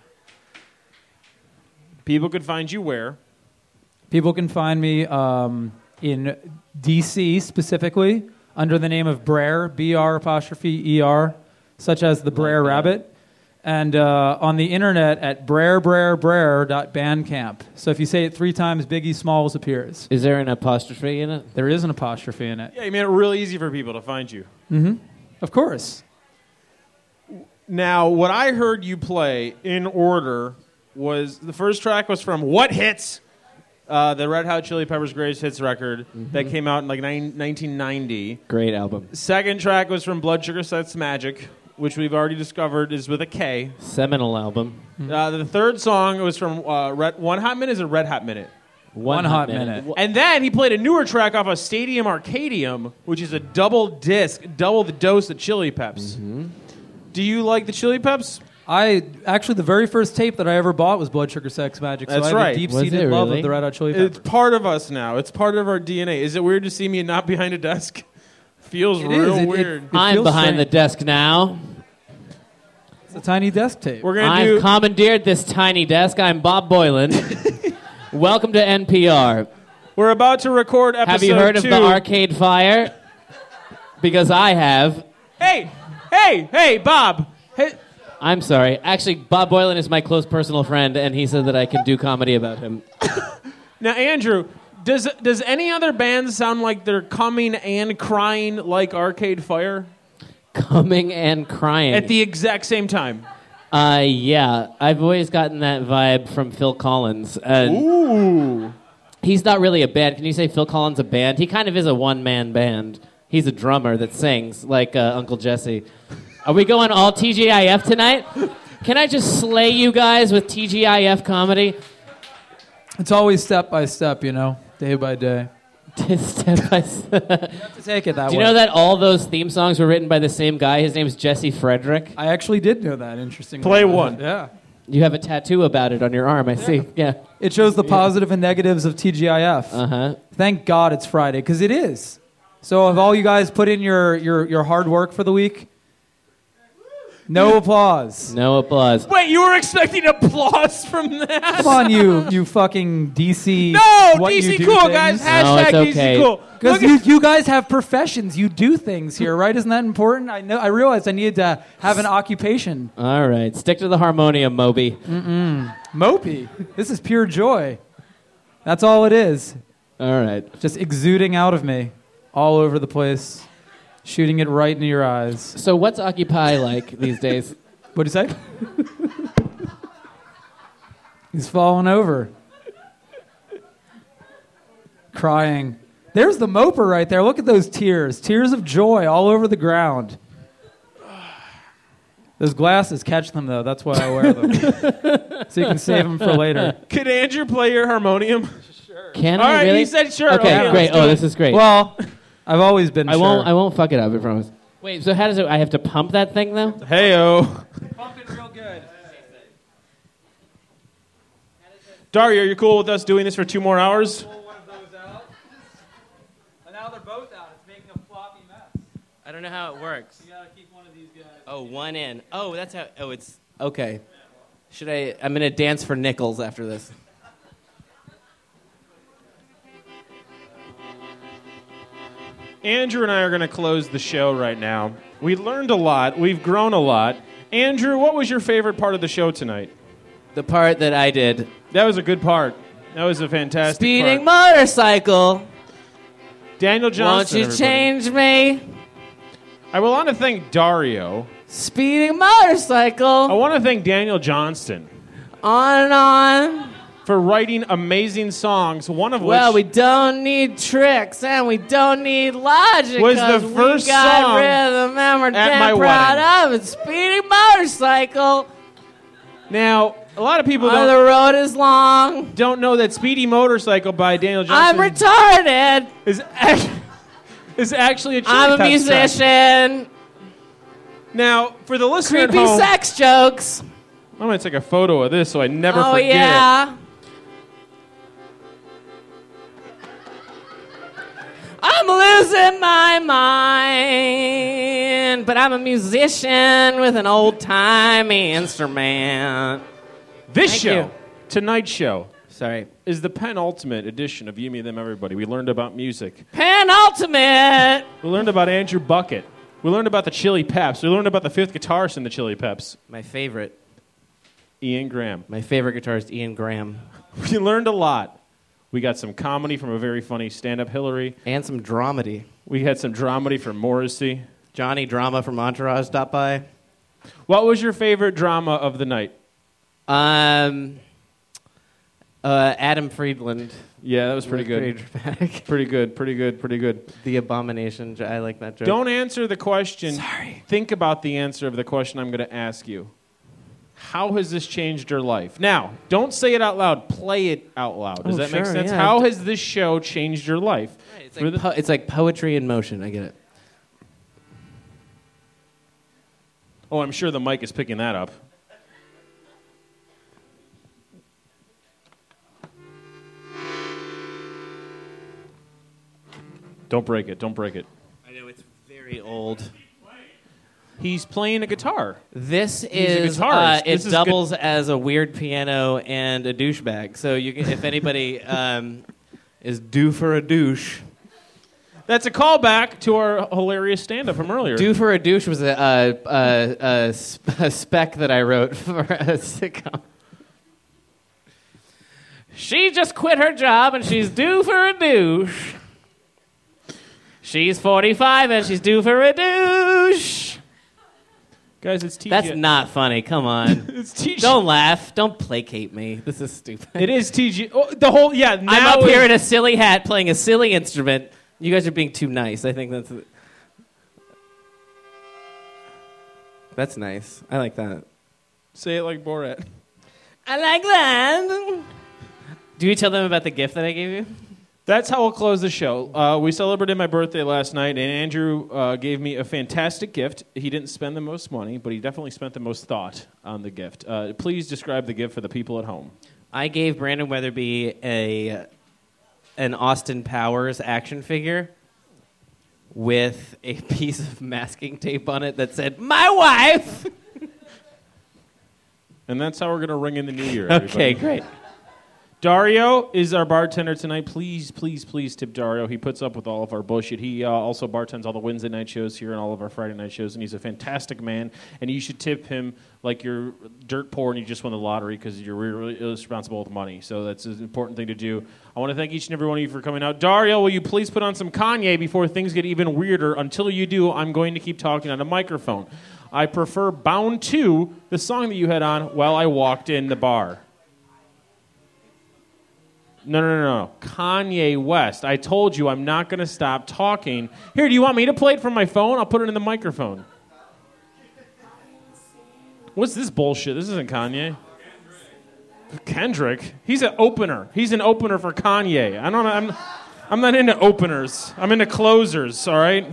People could find you where? People can find me in D.C. specifically under the name of Brer, B-R'-E-R, such as the Brer Rabbit, and on the internet at brerbrerbrr.bandcamp. So if you say it 3 times, Biggie Smalls appears. Is there an apostrophe in it? There is an apostrophe in it. Yeah, you made it real easy for people to find you. Mm-hmm. Of course. Now, what I heard you play in order was the first track was from What Hits, the Red Hot Chili Peppers' Greatest Hits record that came out in like 1990. Great album. Second track was from Blood Sugar Sex Magic, which we've already discovered is with a K. Seminal album. The third song was from One Hot Minute is a Red Hot Minute. One Hot Minute. And then he played a newer track off of Stadium Arcadium, which is a double disc, double the dose of Chili Peps. Do you like the Chili Peps? Actually, the very first tape that I ever bought was Blood Sugar Sex Magic. So That's I have right. a deep-seated Was it love really? of the Red Hot Chili Peppers. It's part of us now. It's part of our DNA. Is it weird to see me not behind a desk? Feels It real is. It weird. I'm feels behind the strange. desk now. It's a tiny desk tape. We're gonna I've do. commandeered this tiny desk. I'm Bob Boylan. Welcome to NPR. We're about to record episode Have you heard 2. of the Arcade Fire? Because I have. Hey, Bob. Hey, I'm sorry. Actually, Bob Boylan is my close personal friend, and he said that I can do comedy about him. now, Andrew, does any other band sound like they're coming and crying like Arcade Fire Coming and crying. at the exact same time? Yeah. I've always gotten that vibe from Phil Collins. And Ooh. he's not really a band. Can you say Phil Collins a band? He kind of is a one-man band. He's a drummer that sings, like Uncle Jesse. Are we going all TGIF tonight? Can I just slay you guys with TGIF comedy? It's always step by step, day by day. Step by step. You have to take it that Do way. you know that all those theme songs were written by the same guy? His name's Jesse Frederick. I actually did know that, interestingly. Play enough. one. Yeah. You have a tattoo about it on your arm, I see. Yeah. It shows the positive and negatives of TGIF. Uh-huh. Thank God it's Friday, because it is. So have all you guys put in your hard work for the week? No applause. No applause. Wait, you were expecting applause from that? Come on, you fucking DC. No, what you DC do cool, things. guys. No, Hashtag it's okay. DC cool. Because you guys have professions. You do things here, right? Isn't that important? I realized I needed to have an occupation. All right, stick to the harmonium, Moby. Mopey. This is pure joy. That's all it is. All right. Just exuding out of me all over the place, shooting it right into your eyes. So what's Occupy like these days? What'd you say? He's falling over. Crying. There's the moper right there. Look at those tears. Tears of joy all over the ground. Those glasses, catch them, though. That's why I wear them. So you can save them for later. Could Andrew play your harmonium? Can All I right, really? he said sure. Okay, great. let's do Oh, it. this is great. Well, I've always been I won't fuck it up, I promise. Wait, so how does it? I have to pump that thing though? Hey-o. Pump it real good. Dario, you're cool with us doing this for 2 more hours? Pull one of those out. And now they're both out. It's making a floppy mess. I don't know how it works. You gotta keep one of these guys. Oh, one in. Oh, that's how. Oh, it's okay. Should I? I'm gonna dance for nickels after this. Andrew and I are going to close the show right now. We learned a lot. We've grown a lot. Andrew, what was your favorite part of the show tonight? The part that I did. That was a good part. That was a fantastic Speeding part. motorcycle. Daniel Won't Johnson, you everybody. change me? I want to thank Dario. Speeding motorcycle. I want to thank Daniel Johnston On and on. for writing amazing songs, one of Well, we which don't need tricks and we don't need logic. Was the 'cause first we got song rhythm and we're at my damn proud wedding. of it. Speeding motorcycle. Now, a lot of people The road is long. don't know that Speedy Motorcycle by Daniel I'm Johnston retarded. is actually a Chili I'm a Peppers track. musician. Now, for the listener at Creepy home, sex jokes. I'm going to take a photo of this so I never Oh forget it. yeah. I'm losing my mind, but I'm a musician with an old-timey instrument. This Thank show, you. tonight's show, Sorry. is the penultimate edition of You, Me, Them, Everybody. We learned about music. Penultimate. We learned about Andrew Bucket. We learned about the Chili Peps. We learned about the fifth guitarist in the Chili Peps, My favorite Ian Graham. guitarist, Ian Graham. We learned a lot. We got some comedy from a very funny stand-up Hillary. And some dramedy. We had some dramedy from Morrissey. Johnny Drama from Entourage stopped by. What was your favorite drama of the night? Adam Friedland. Yeah, that was pretty Pretty good. dramatic. Pretty good, pretty good, pretty good. The Abomination. I like that joke. Don't answer the question. Sorry. Think about the answer of the question I'm going to ask you. How has this changed your life? Now, don't say it out loud. Play it out loud. Does Oh, that make sure, sense? yeah. How has this show changed your life? It's For like, the- it's like poetry in motion. I get it. Oh, I'm sure the mic is picking that up. Don't break it. Don't break it. I know it's very old. He's playing a guitar. This a is guitarist. it This is doubles as a weird piano and a douchebag. So you can, if anybody is due for a douche, That's a callback to our hilarious stand-up from earlier. due for a douche was a spec that I wrote for a sitcom. She just quit her job and she's due for a douche. She's 45 and she's due for a douche. Guys, it's TJ. That's not funny. Come on. It's TJ. Don't laugh. Don't placate me. This is stupid. It is TG. Oh, the whole, yeah. Now I'm up is- here in a silly hat playing a silly instrument. You guys are being too nice. I think that's nice. I like that. Say it like Borat. I like that. Do you tell them about the gift that I gave you? That's how we'll close the show. We celebrated my birthday last night, and Andrew gave me a fantastic gift. He didn't spend the most money, but he definitely spent the most thought on the gift. Please describe the gift for the people at home. I gave Brandon Weatherby an Austin Powers action figure with a piece of masking tape on it that said, "My wife." And that's how we're going to ring in the new year, Okay, everybody. great. Dario is our bartender tonight. Please, please, please tip Dario. He puts up with all of our bullshit. He also bartends all the Wednesday night shows here and all of our Friday night shows, and he's a fantastic man. And you should tip him like you're dirt poor and you just won the lottery because you're really irresponsible with money. So that's an important thing to do. I want to thank each and every one of you for coming out. Dario, will you please put on some Kanye before things get even weirder? Until you do, I'm going to keep talking on a microphone. I prefer Bound 2, the song that you had on while I walked in the bar. No. Kanye West. I told you I'm not going to stop talking. Here, do you want me to play it from my phone? I'll put it in the microphone. What's this bullshit? This isn't Kanye. Kendrick? He's an opener. He's an opener for Kanye. I'm not into openers. I'm into closers, all right?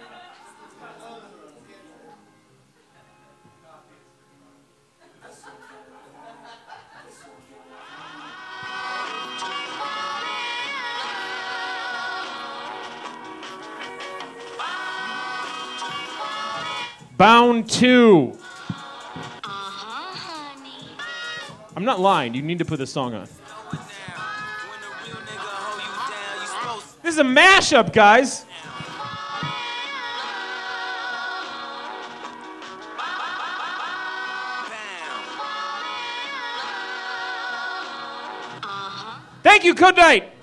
Bound 2. I'm not lying. You need to put this song on. This is a mashup, guys. Thank you. Good night.